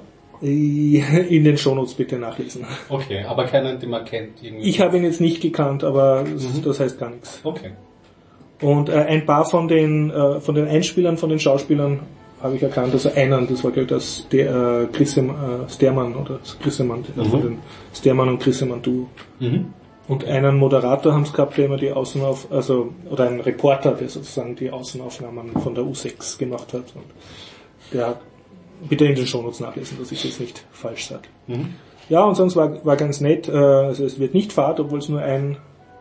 In den Shownotes bitte nachlesen. Okay, aber keinen, den man kennt. Irgendwie. Ich habe ihn jetzt nicht gekannt, aber das, Mhm. das heißt gar nichts. Okay. Und äh, ein paar von den äh, von den Einspielern, von den Schauspielern habe ich erkannt, also einen, das war glaube ich das der äh, Grissem, äh, Stermann oder Grissemann, Mhm. von den Stermann und Grissemann Duo. Mhm. Und einen Moderator haben es gehabt, der immer die Außenauf, also oder ein Reporter, der sozusagen die Außenaufnahmen von der U sechs gemacht hat. Und der hat bitte in den Shownotes nachlesen, dass ich jetzt nicht falsch sage. Mhm. Ja, und sonst war war ganz nett. Äh, also es wird nicht fad, obwohl es nur ein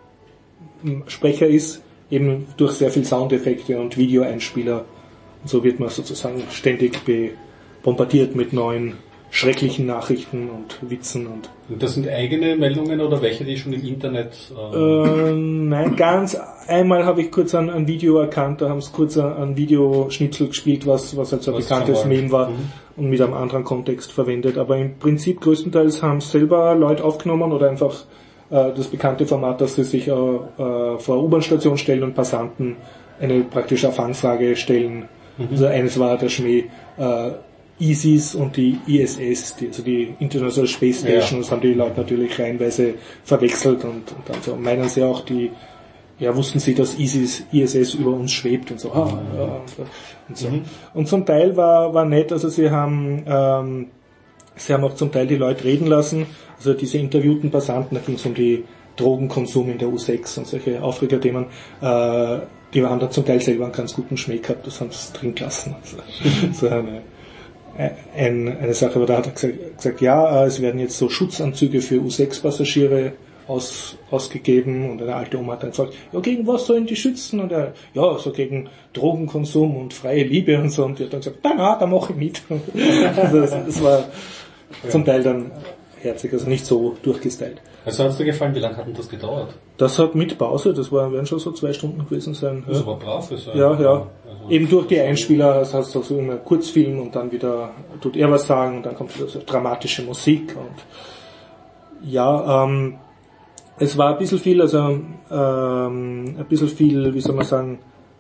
m, Sprecher ist. Eben durch sehr viel Soundeffekte und Videoeinspieler. Und so wird man sozusagen ständig be- bombardiert mit neuen schrecklichen Nachrichten und Witzen und Und das sind eigene Meldungen oder welche, die schon im Internet... Äh, äh, nein, ganz einmal habe ich kurz ein, ein Video erkannt, da haben sie kurz ein, ein Videoschnitzel gespielt, was, was halt so ein Was bekanntes schon mal- Meme war Mhm. und mit einem anderen Kontext verwendet. Aber im Prinzip größtenteils haben es selber Leute aufgenommen oder einfach äh, das bekannte Format, dass sie sich äh, äh, vor U-Bahn-Station stellen und Passanten eine praktische Fangfrage stellen. Mhm. Also eines war der Schmäh, äh, ISIS und die I S S, die, also die International Space Station, Ja. das haben die Leute natürlich reihenweise verwechselt und, und dann so meinen sie auch, die, ja, wussten sie, dass ISIS, I S S über uns schwebt und so, ah, ja, und, so. Und, so. Mhm. Und zum Teil war, war nett, also sie haben, ähm, sie haben auch zum Teil die Leute reden lassen, also diese interviewten Passanten, da ging es um die Drogenkonsum in der U sechs und solche Aufregerthemen, äh, die haben da zum Teil selber einen ganz guten Schmäh gehabt, das haben sie drin gelassen. Also, so eine, ein, eine Sache, aber da hat er gesagt, gesagt ja, es werden jetzt so Schutzanzüge für U sechs Passagiere aus, ausgegeben und eine alte Oma hat dann gefragt, ja, gegen was sollen die schützen? Und er, ja, so gegen Drogenkonsum und freie Liebe und so. Und die hat dann gesagt, na, na, da mache ich mit. Also das, das war zum Teil dann herzig, also nicht so durchgestylt. Also hat es dir gefallen, wie lange hat denn das gedauert? Das hat mit Pause, das war, werden schon so zwei Stunden gewesen sein. Das Ja. ist aber brav. Ist Ja, ja. Also, Eben durch die Einspieler hast hast du so immer Kurzfilm und dann wieder tut er was sagen und dann kommt wieder so dramatische Musik und ja, ähm, es war ein bisschen viel, also ähm, ein bisschen viel, wie soll man sagen,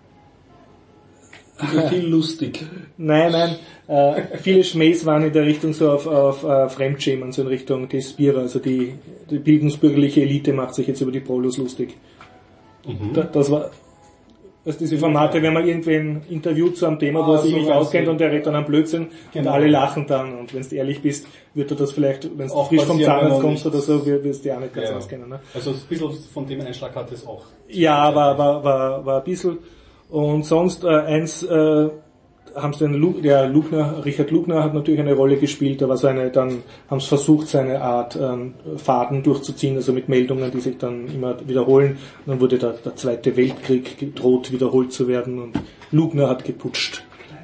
Viel lustig. nein, nein, äh, viele Schmähs waren in der Richtung so auf, auf äh, Fremdschämen, so in Richtung Despira, also die, die bildungsbürgerliche Elite macht sich jetzt über die Prolos lustig. Mhm. Da, das war, also diese Formate, wenn man irgendwen interviewt zu einem Thema, wo er Ah, sich so nicht weiß auskennt ich. und der redet dann am Blödsinn Genau. und alle lachen dann und wenn du ehrlich bist, wird er das vielleicht, wenn du Auch frisch vom passieren, wenn Zahnarzt er kommst nicht- oder so, wir- wirst du dich auch nicht ganz Ja. auskennen. Ne? Also ein bisschen von dem Einschlag hat es auch. Ja, war, war, war, war ein bisschen. Und sonst äh, eins, äh, haben sie den Lu- der Lugner, Richard Lugner hat natürlich eine Rolle gespielt, da war seine, dann haben sie versucht, seine Art ähm, Faden durchzuziehen, also mit Meldungen, die sich dann immer wiederholen. Und dann wurde der, der Zweite Weltkrieg gedroht, wiederholt zu werden und Lugner hat geputscht.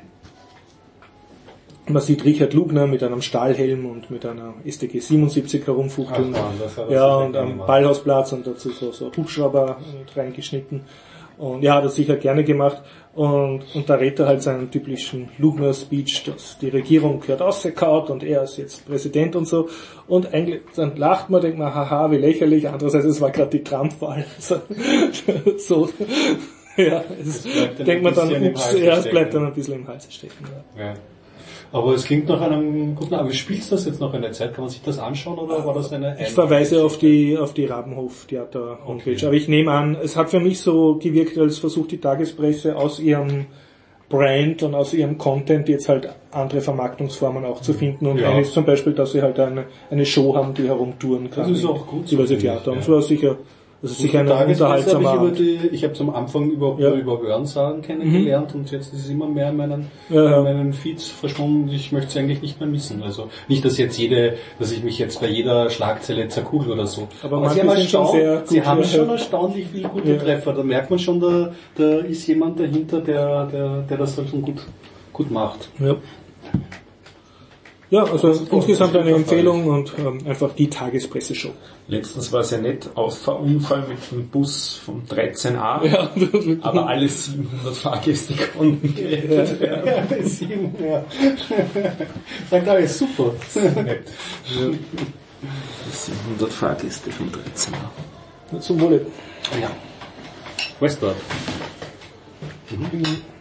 Man sieht Richard Lugner mit einem Stahlhelm und mit einer S T G siebenundsiebzig herumfuchteln. Ach, ja, und am Ballhausplatz und dazu so, so Hubschrauber reingeschnitten. Und ja, hat er sicher gerne gemacht. Und, und da redet er halt seinen typischen Lugner-Speech, dass die Regierung gehört ausgekaut und er ist jetzt Präsident und so. Und eigentlich, dann lacht man, denkt man, haha, wie lächerlich. Andererseits, es war gerade die Trump-Wahl. So, so, ja, es denkt man dann, ups, ja, es bleibt dann ein bisschen im Hals stecken. Ja. Ja. Aber es klingt nach einem guten, aber spielst du das jetzt noch eine Zeit? Kann man sich das anschauen oder war das eine? Ich verweise auf die, auf die Rabenhof-Theater-Homepage. Okay. Aber ich nehme an, es hat für mich so gewirkt, als versucht die Tagespresse aus ihrem Brand und aus ihrem Content jetzt halt andere Vermarktungsformen auch zu finden. Und ja. eine ist zum Beispiel, dass sie halt eine, eine Show haben, die herumtouren kann. Das ist auch gut. Diverse Theater. Und so war sicher, das ist sicher eine unterhaltsame Art. Ich, über die, ich habe zum Anfang über, ja. über Hörensagen kennengelernt mhm. und jetzt ist es immer mehr in meinen, ja. in meinen Feeds verschwunden. Ich möchte es eigentlich nicht mehr missen. Also nicht, dass jetzt jede, dass ich mich jetzt bei jeder Schlagzeile zerkugel oder so. Aber, Aber sie haben, schon, sehr sie haben schon erstaunlich viele gute ja. Treffer. Da merkt man schon, da, da ist jemand dahinter, der, der, der das halt schon gut, gut macht. Ja. Ja, also insgesamt eine Empfehlung und ähm, einfach die Tagespresse-Show. Letztens war es ja nett, Auffahrunfall mit dem Bus vom dreizehn a, ja. aber alle siebenhundert Fahrgäste konnten gerettet werden. Ja, alle siebenhundert, ja. Sagt alles super. Nett. Ja. siebenhundert Fahrgäste vom dreizehn a. Zum Wohle. Ja. Westward. Mhm.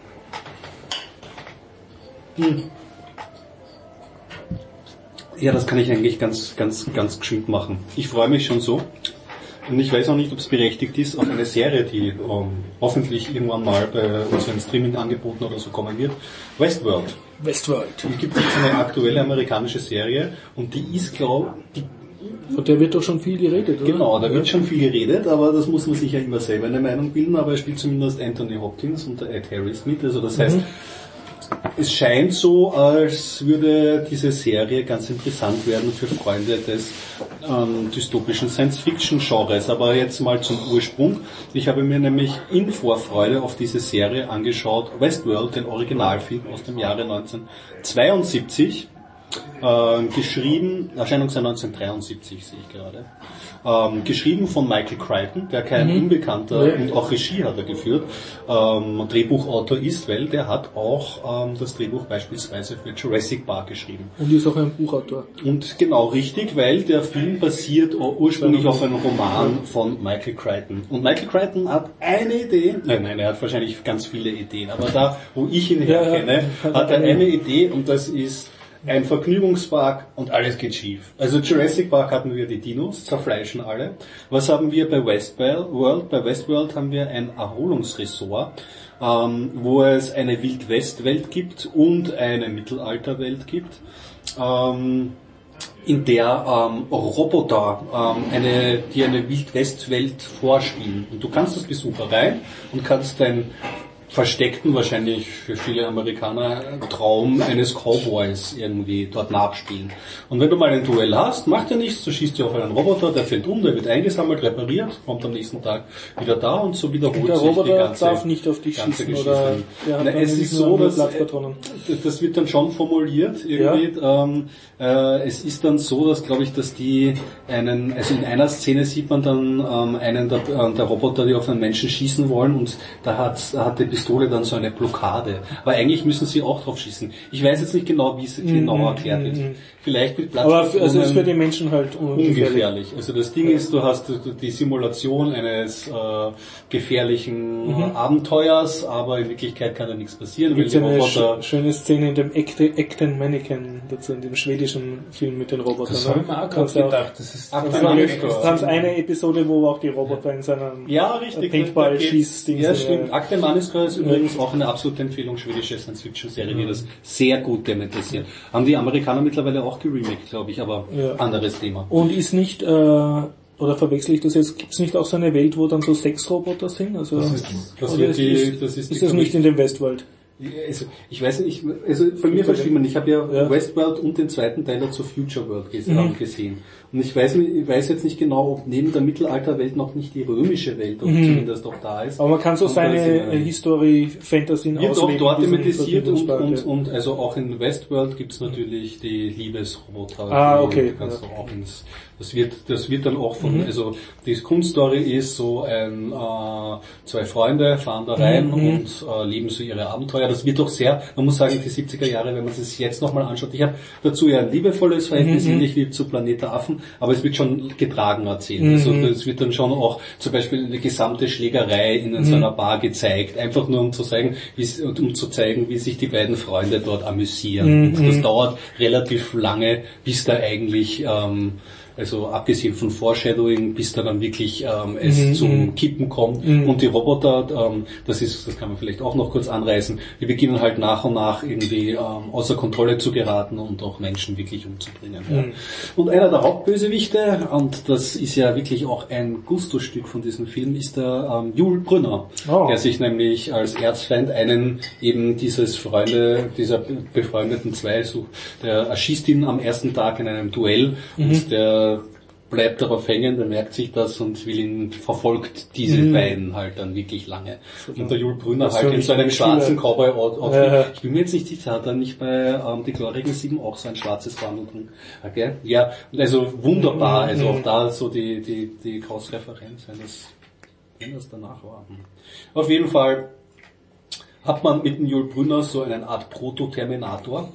Mhm. Ja, das kann ich eigentlich ganz, ganz, ganz geschwind machen. Ich freue mich schon so. Und ich weiß auch nicht, ob es berechtigt ist, auf eine Serie, die um, hoffentlich irgendwann mal bei unseren Streaming-Angeboten oder so kommen wird. Westworld. Westworld. Es gibt jetzt eine aktuelle amerikanische Serie und die ist, glaube ich, von der wird doch schon viel geredet, oder? Genau, da wird schon viel geredet, aber das muss man sich ja immer selber eine Meinung bilden, aber er spielt zumindest Anthony Hopkins und der Ed Harris mit, also das heißt, mhm. es scheint so, als würde diese Serie ganz interessant werden für Freunde des ähm, dystopischen Science-Fiction-Genres. Aber jetzt mal zum Ursprung. Ich habe mir nämlich in Vorfreude auf diese Serie angeschaut, Westworld, den Originalfilm aus dem Jahre neunzehnhundertzweiundsiebzig. Äh, geschrieben, Erscheinungsjahr neunzehnhundertdreiundsiebzig sehe ich gerade, ähm, geschrieben von Michael Crichton, der kein mhm. Unbekannter ja. und auch Regie hat er geführt, ähm, Drehbuchautor ist, weil der hat auch ähm, das Drehbuch beispielsweise für Jurassic Park geschrieben. Und ist auch ein Buchautor. Und genau richtig, weil der Film basiert ursprünglich auf einem Roman von Michael Crichton. Und Michael Crichton hat eine Idee, nein, nein, er hat wahrscheinlich ganz viele Ideen, aber da, wo ich ihn her ja, kenne, ja. hat er eine Idee und das ist ein Vergnügungspark und alles geht schief. Also Jurassic Park hatten wir die Dinos, zerfleischen alle. Was haben wir bei Westworld? Bei Westworld haben wir ein Erholungsresort, ähm, wo es eine Wild-West-Welt gibt und eine Mittelalterwelt gibt, ähm, in der ähm, Roboter ähm, eine, die eine Wild-West-Welt vorspielen. Und du kannst als Besucher rein und kannst dein versteckten, wahrscheinlich für viele Amerikaner, Traum eines Cowboys irgendwie dort nachspielen. Und wenn du mal ein Duell hast, macht er nichts, du schießt dir auf einen Roboter, der fällt um, der wird eingesammelt, repariert, kommt am nächsten Tag wieder da und so wiederholt der sich Roboter die ganze, darf nicht auf dich schießen Geschichte. Oder ja, Na, es ist so, dass das wird dann schon formuliert irgendwie. Ja. Ähm, äh, es ist dann so, dass glaube ich, dass die einen, also in einer Szene sieht man dann ähm, einen der, äh, der Roboter, die auf einen Menschen schießen wollen und da hat, hat die Pistole dann so eine Blockade. Aber eigentlich müssen sie auch drauf schießen. Ich weiß jetzt nicht genau, wie es mm, genau erklärt wird. Mm, Vielleicht mit Platz. Aber also ist für die Menschen halt ungefährlich. ungefährlich. Also das Ding ist, du hast die Simulation eines äh, gefährlichen mhm. Abenteuers, aber in Wirklichkeit kann da nichts passieren. Da gibt es eine sch- schöne Szene in dem Acton Mannequin, dazu in dem schwedischen Film mit den Robotern. Das habe ich mir auch gerade gedacht. Das ist das war das eine Episode, wo auch die Roboter in seinem ja, richtig, Paintball schießt. Ja, stimmt. Akte Manniska ist übrigens auch eine absolute Empfehlung, schwedische Science-Fiction-Serie, die das sehr gut thematisiert. Haben die Amerikaner mittlerweile auch geremaked, glaube ich, aber ja. anderes Thema. Und ist nicht, äh, oder verwechsel ich das jetzt, gibt es nicht auch so eine Welt, wo dann so Sexroboter sind? Also, das ist, das wird ist, die, ist, das ist, ist das nicht in dem Westworld? Also, ich weiß nicht, ich, also bei mir verschwimmen, ich habe ja, ja Westworld und den zweiten Teil dazu Future World gesehen, mhm. gesehen. Und ich weiß, ich weiß jetzt nicht genau, ob neben der Mittelalterwelt noch nicht die römische Welt oder mhm. zumindest auch da ist. Aber man kann so und seine History, Fantasien wird auch dort thematisiert und, und, und also auch in Westworld gibt's natürlich die Liebesroboter. Ah, okay. Kannst du auch ins, das wird, das wird dann auch von, mhm. also die Grundstory ist so ein, äh, zwei Freunde fahren da rein mhm. und äh, leben so ihre Abenteuer. Das wird doch sehr, man muss sagen, die siebziger Jahre, wenn man es sich jetzt nochmal anschaut, ich habe dazu ja ein liebevolles Verhältnis, mhm. ähnlich wie zu Planet der Affen, aber es wird schon getragen erzählt. Mhm. Also es wird dann schon auch zum Beispiel eine gesamte Schlägerei in so einer Bar gezeigt, einfach nur um zu zeigen, um zu zeigen, wie sich die beiden Freunde dort amüsieren. Mhm. Und das dauert relativ lange, bis da eigentlich ähm, also abgesehen von Foreshadowing, bis da dann wirklich ähm, es mhm. zum Kippen kommt. Mhm. Und die Roboter, ähm, das ist, das kann man vielleicht auch noch kurz anreißen, die beginnen halt nach und nach irgendwie ähm, außer Kontrolle zu geraten und auch Menschen wirklich umzubringen. Mhm. Ja. Und einer der Hauptbösewichte, und das ist ja wirklich auch ein Gusto-Stück von diesem Film, ist der ähm, Yul Brynner, oh. der sich nämlich als Erzfeind einen eben dieses Freunde, dieser befreundeten zwei sucht. Der erschießt ihn am ersten Tag in einem Duell mhm. und der bleibt darauf hängen, der merkt sich das und will ihn, verfolgt diese mhm. beiden halt dann wirklich lange. Und der Yul Brynner halt in so einem schwarzen Cowboy-Outfit. Ja. Ich bin mir jetzt nicht sicher, hat er nicht bei ähm, Die glorigen Sieben auch so ein schwarzes Wandeln? Okay? Ja, also wunderbar, also auch da so die, die, die Cross-Referenz, wenn das, wenn das danach war. Auf jeden Fall hat man mit dem Yul Brynner so eine Art Proto-Terminator.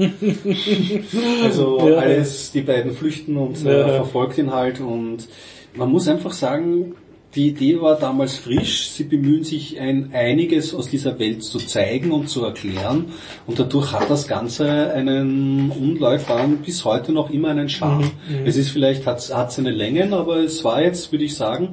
Also ja. alles, die beiden flüchten und äh, ja. verfolgt ihn halt, und man muss einfach sagen, die Idee war damals frisch, sie bemühen sich ein einiges aus dieser Welt zu zeigen und zu erklären, und dadurch hat das Ganze einen unläufbaren, bis heute noch immer einen Charme. Mhm, es ist vielleicht, hat es seine Längen, aber es war jetzt, würde ich sagen,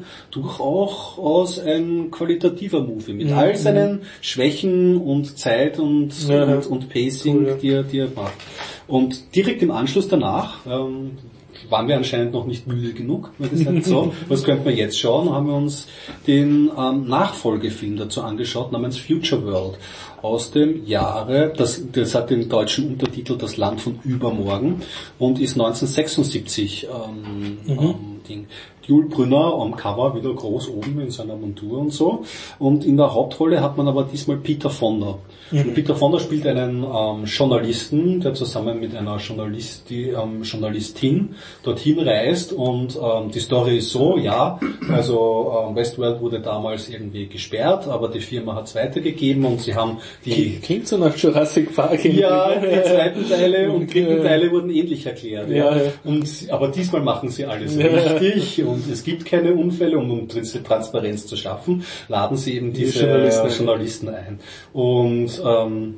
durchaus ein qualitativer Movie, mit mhm, all seinen Schwächen und Zeit und, ja, und, und Pacing, cool, ja. die, er, die er macht. Und direkt im Anschluss danach, ähm, waren wir anscheinend noch nicht müde genug, weil das nicht so. Was könnten wir jetzt schauen? Haben wir uns den ähm, Nachfolgefilm dazu angeschaut, namens Future World, aus dem Jahre, das, das hat den deutschen Untertitel Das Land von Übermorgen und ist neunzehnhundertsechsundsiebzig ähm, mhm. ähm, Ding. Yul Brynner am Cover wieder groß oben in seiner Montur und so. Und in der Hauptrolle hat man aber diesmal Peter Fonda. Mhm. Und Peter Fonda spielt einen ähm, Journalisten, der zusammen mit einer Journalisti, ähm, Journalistin dorthin reist. Und ähm, die Story ist so, ja, also ähm, Westworld wurde damals irgendwie gesperrt, aber die Firma hat es weitergegeben und sie haben die... Klingt so nach Jurassic Park. Ja, die zweiten Teile und dritten Teile wurden ähnlich erklärt. Ja. Ja. Und, aber diesmal machen sie alles ja. richtig und es gibt keine Unfälle, und um Transparenz zu schaffen, laden sie eben diese die Journalisten, Journalisten ein. Und ähm,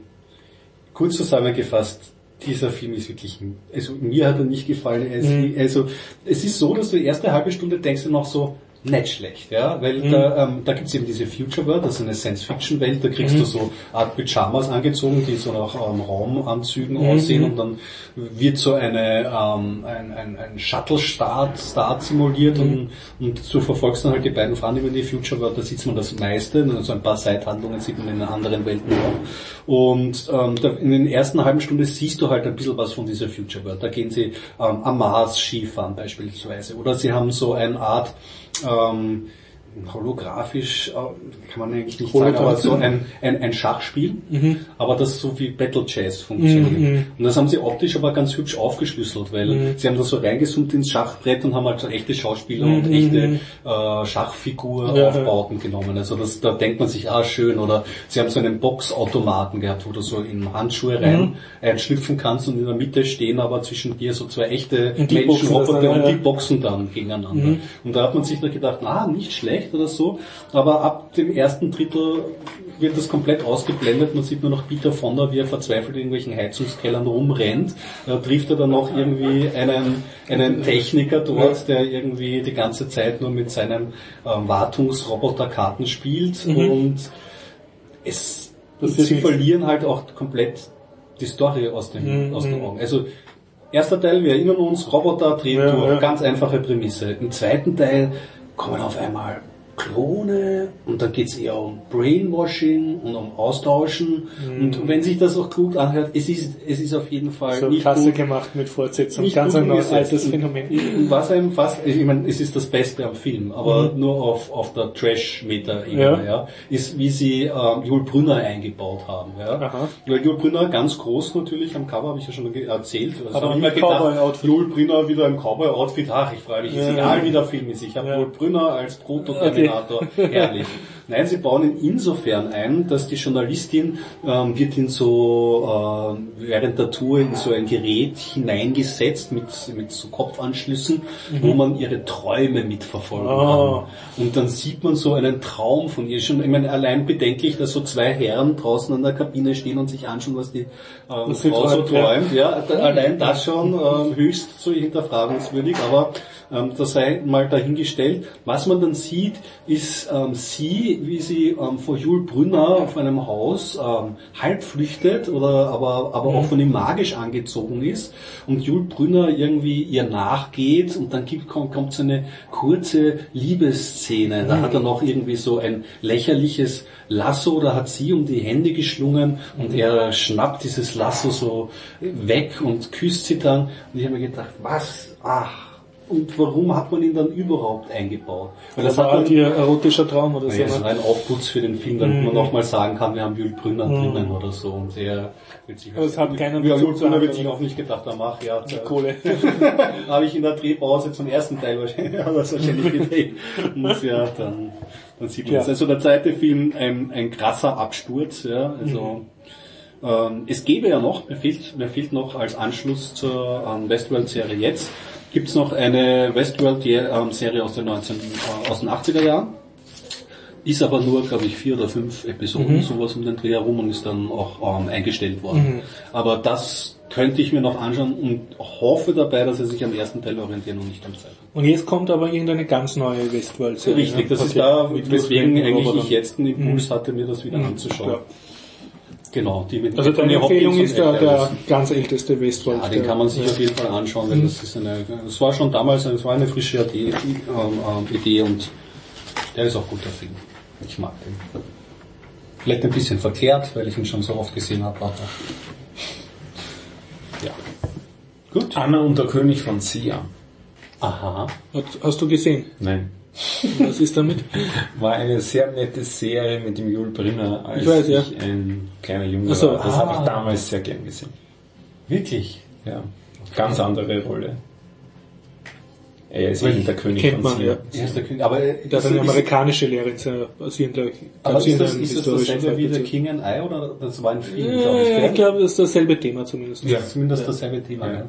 kurz zusammengefasst, dieser Film ist wirklich, also mir hat er nicht gefallen. Es, mhm. Also es ist so, dass du die erste halbe Stunde denkst du noch so, nicht schlecht, ja, weil mhm. da, ähm, da gibt's eben diese Future World, das ist eine Science-Fiction-Welt, da kriegst mhm. du so Art Pyjamas angezogen, die so nach ähm, Raumanzügen mhm. aussehen, und dann wird so eine ähm, ein, ein, ein Shuttle-Start Start simuliert mhm. und, und du verfolgst dann halt die beiden Frauen in die Future World, da sieht man das meiste, also ein paar Seithandlungen sieht man in den anderen Welten auch. Und ähm, da, in den ersten halben Stunde siehst du halt ein bisschen was von dieser Future World. Da gehen sie ähm, am Mars Skifahren beispielsweise, oder sie haben so eine Art Ähm, holographisch, kann man eigentlich nicht sagen, aber so ein, ein, ein Schachspiel, mhm. aber das so wie Battle Chess funktioniert. Mhm. Und das haben sie optisch aber ganz hübsch aufgeschlüsselt, weil mhm. sie haben da so reingezoomt ins Schachbrett und haben halt so echte Schauspieler mhm. und echte äh, Schachfigur-Aufbauten ja. genommen. Also das, da denkt man sich, ah schön, oder sie haben so einen Boxautomaten gehabt, wo du so in Handschuhe rein mhm. einschlüpfen kannst und in der Mitte stehen aber zwischen dir so zwei echte Menschenroboter und die boxen dann gegeneinander. Mhm. Und da hat man sich da gedacht, ah, nicht schlecht oder so, aber ab dem ersten Drittel wird das komplett ausgeblendet. Man sieht nur noch Peter Fonda, wie er verzweifelt in irgendwelchen Heizungskellern rumrennt. Da trifft er dann noch irgendwie einen, einen Techniker dort, der irgendwie die ganze Zeit nur mit seinem ähm, Wartungsroboter Karten spielt, mhm. und es, das sie verlieren halt auch komplett die Story aus den, mhm. aus den Augen. Also erster Teil, wir erinnern uns, Roboter drehen ja, durch, ja. ganz einfache Prämisse. Im zweiten Teil kommen auf einmal Klone und dann geht's eher um Brainwashing und um Austauschen Mhm. und wenn sich das auch klug anhört, es ist, es ist auf jeden Fall So nicht klasse gut, gemacht mit Fortsetzung. nicht Ganz gut ein neues umgesetzt. altes Phänomen. Und was einem fast, ich meine, es ist das Beste am Film, aber Mhm. nur auf, auf der Trash-Meter-Ebene, Ja. ja. ist, wie sie ähm, Yul Brynner eingebaut haben. Ja. Aha. Weil Yul Brynner ganz groß natürlich am Cover, habe ich ja schon ge- erzählt. Also Aber hab mit immer gedacht, Cowboy-Outfit. Yul Brynner wieder im Cowboy-Outfit, ach, ich freue mich, ist Ja. egal wie der Film ist. Ich habe Ja. Yul Brynner als Proto-Terminator, herrlich. Nein, sie bauen ihn insofern ein, dass die Journalistin ähm, wird in so äh, während der Tour in so ein Gerät hineingesetzt mit mit so Kopfanschlüssen, wo man ihre Träume mitverfolgen Oh. kann. Und dann sieht man so einen Traum von ihr schon. Ich meine, allein bedenklich, dass so zwei Herren draußen an der Kabine stehen und sich anschauen, was die ähm, Was sie Frau so träumt, ja. träumt. Ja, da, allein das schon ähm, höchst so hinterfragenswürdig, aber ähm, das sei mal dahingestellt. Was man dann sieht, ist ähm, sie, wie sie ähm, vor Yul Brynner auf einem Haus ähm, halb flüchtet oder aber aber auch von ihm magisch angezogen ist und Yul Brynner irgendwie ihr nachgeht und dann gibt, kommt, kommt so eine kurze Liebesszene. Da hat er noch irgendwie so ein lächerliches Lasso, da hat sie um die Hände geschlungen und er schnappt dieses Lasso so weg und küsst sie dann und ich habe mir gedacht, was? Ach. Und warum hat man ihn dann überhaupt eingebaut? Weil Das das hat war dann, ihr erotischer Traum oder so. ja, das ne? war ein Aufputz für den Film, damit man Mhm. auch mal sagen kann, wir haben Yul Brynner Mhm. drinnen oder so. Und er wird sich, Das hat keinen ja, Bezug Yul zu Brynner wird anderen. sich auch nicht gedacht haben, ach ja, Die Kohle. habe ich in der Drehpause zum ersten Teil wahrscheinlich, hat er das wahrscheinlich gedreht. Und ja, dann, dann sieht man Ja. das. Also der zweite Film, ein, ein krasser Absturz, ja, also, ähm, es gäbe ja noch, mir fehlt, mir fehlt noch als Anschluss zur ähm, Westworld-Serie jetzt, gibt's noch eine Westworld-Serie aus den neunzehn, äh, aus den achtziger Jahren. Ist aber nur, glaube ich, vier oder fünf Episoden, Mhm. sowas um den Dreh herum und ist dann auch ähm, eingestellt worden. Mhm. Aber das könnte ich mir noch anschauen und hoffe dabei, dass er sich am ersten Teil orientieren und nicht am zweiten. Und jetzt kommt aber irgendeine ganz neue Westworld-Serie. Richtig, ne? das ist Okay. da, Mit weswegen Robotern. eigentlich ich jetzt einen Impuls Mhm. hatte, mir das wieder Mhm, anzuschauen. klar. Genau, die mit Also deine Anthony Hopkins Empfehlung und ist der, Ed der Harris. ganz älteste Westworld. Ja, den kann man sich ja. auf jeden Fall anschauen, weil Mhm. das ist eine, es war schon damals, es war eine frische Idee, ähm, ähm, Idee und der ist auch gut, der Film. Ich mag den. Vielleicht ein bisschen verklärt, weil ich ihn schon so oft gesehen habe, aber ja. Gut. Anna und der König von Sia. Aha. Hast, hast du gesehen? Nein. Was ist damit? War eine sehr nette Serie mit dem Yul Brynner, als Ich weiß, ja. ich ein kleiner Junge Ach so, war. Das ah. habe ich damals sehr gern gesehen. Wirklich? Ja. Ganz andere Rolle. Er ist eben der König Kennt von man, Sia. ja. Er ist der König, aber äh, Der hat eine ist- amerikanische Lehrerin, sehr basierend, glaube ich. aber ist basierend das, an ist das historischen dasselbe wie The Fakten. King and I oder das war ein Film, glaube ich, Ja, gell? ich glaube, das ist dasselbe Thema zumindest. Ja, zumindest dasselbe Thema. Ja.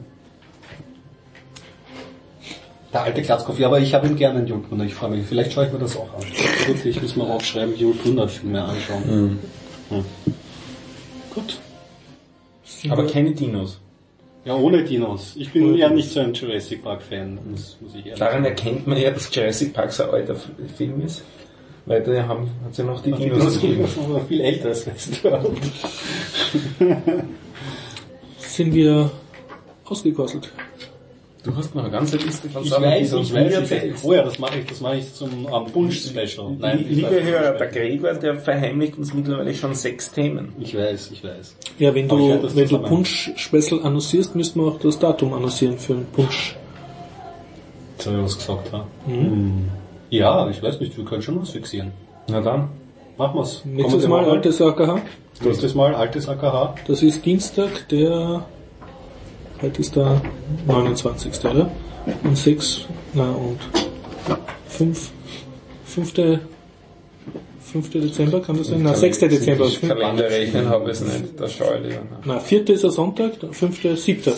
Der alte Glatzkopf, ja, aber ich habe ihn gerne, Yul Brynner, ich freue mich. Vielleicht schaue ich mir das auch an. Gut, ich muss mal aufschreiben, Yul Brynner Filme anschauen. Mhm. Hm. Gut. Aber keine Dinos. Ja, ohne Dinos. Ich bin Ohne ja Dinos. nicht so ein Jurassic Park Fan, das muss ich ehrlich Daran sagen. erkennt man ja, dass Jurassic Park so ein alter F- Film ist. Weil da haben, hat es ja noch die Die Dinos Dinos gegeben. sind aber viel älter als Westworld. Sind wir ausgekostet? Du hast noch eine ganze Liste von Ich Sachen, weiß, die du ich uns nie weiß, ich erzählst. weiß. Oh ja, das mache ich, das mache ich zum ähm, Punsch-Special. Nein, ich Liebe weiß- Hörer, der Gregor, der verheimlicht uns mittlerweile schon sechs Themen. Ich weiß, ich weiß. Ja, wenn Aber ich du, halte das wenn du zusammen. Punsch-Special annoncierst, müssten wir auch das Datum annoncieren für einen Punsch. Jetzt habe ich was gesagt, ha? Hm. Ja, ich weiß nicht, wir können schon was fixieren. Na dann. Machen wir's. Nächstes Kommende Mal Woche. altes A K H. Nächstes Mal altes A K H. Das ist Dienstag, der, heute ist der neunundzwanzigste oder? Und sechs, na und fünf, fünfte, fünfte Dezember kann das sein? Na, sechste Dezember. Ich Kalender rechnen habe ich es nicht, da schaue ich lieber nach. Na, vierte ist der Sonntag, der fünfte, siebte.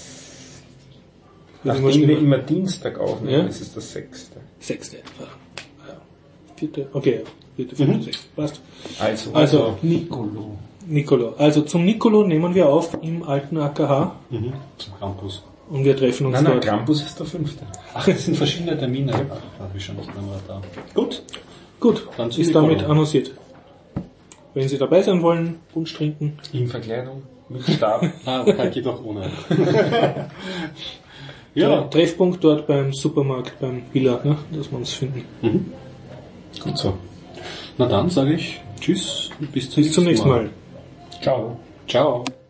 Nachdem wir immer Dienstag aufnehmen, Ja. ist es der sechste. Sechste. Ah, ja. Vierte, okay, ja. Vierte, fünfte, Mhm. sechste. Passt. Also, Also, Nicolo. Nicolo. Also zum Nicolo nehmen wir auf im alten A K H Mhm. Zum Campus. und wir treffen uns nein, nein, dort. Krampus ist der fünfte. Ach, es sind verschiedene Termine. Habe ich schon nicht mehr da. Gut. Gut, Dann zum ist damit Nicolo. annonciert. Wenn Sie dabei sein wollen, Punsch trinken. In Verkleidung, mit Stab. Ah, okay, geht auch ohne. Ja. ja. Treffpunkt dort beim Supermarkt, beim Villa, ne, dass wir uns finden. Mhm. Gut so. Na dann sage ich Tschüss und bis zum, Bis zum nächsten Mal. Ciao. Ciao.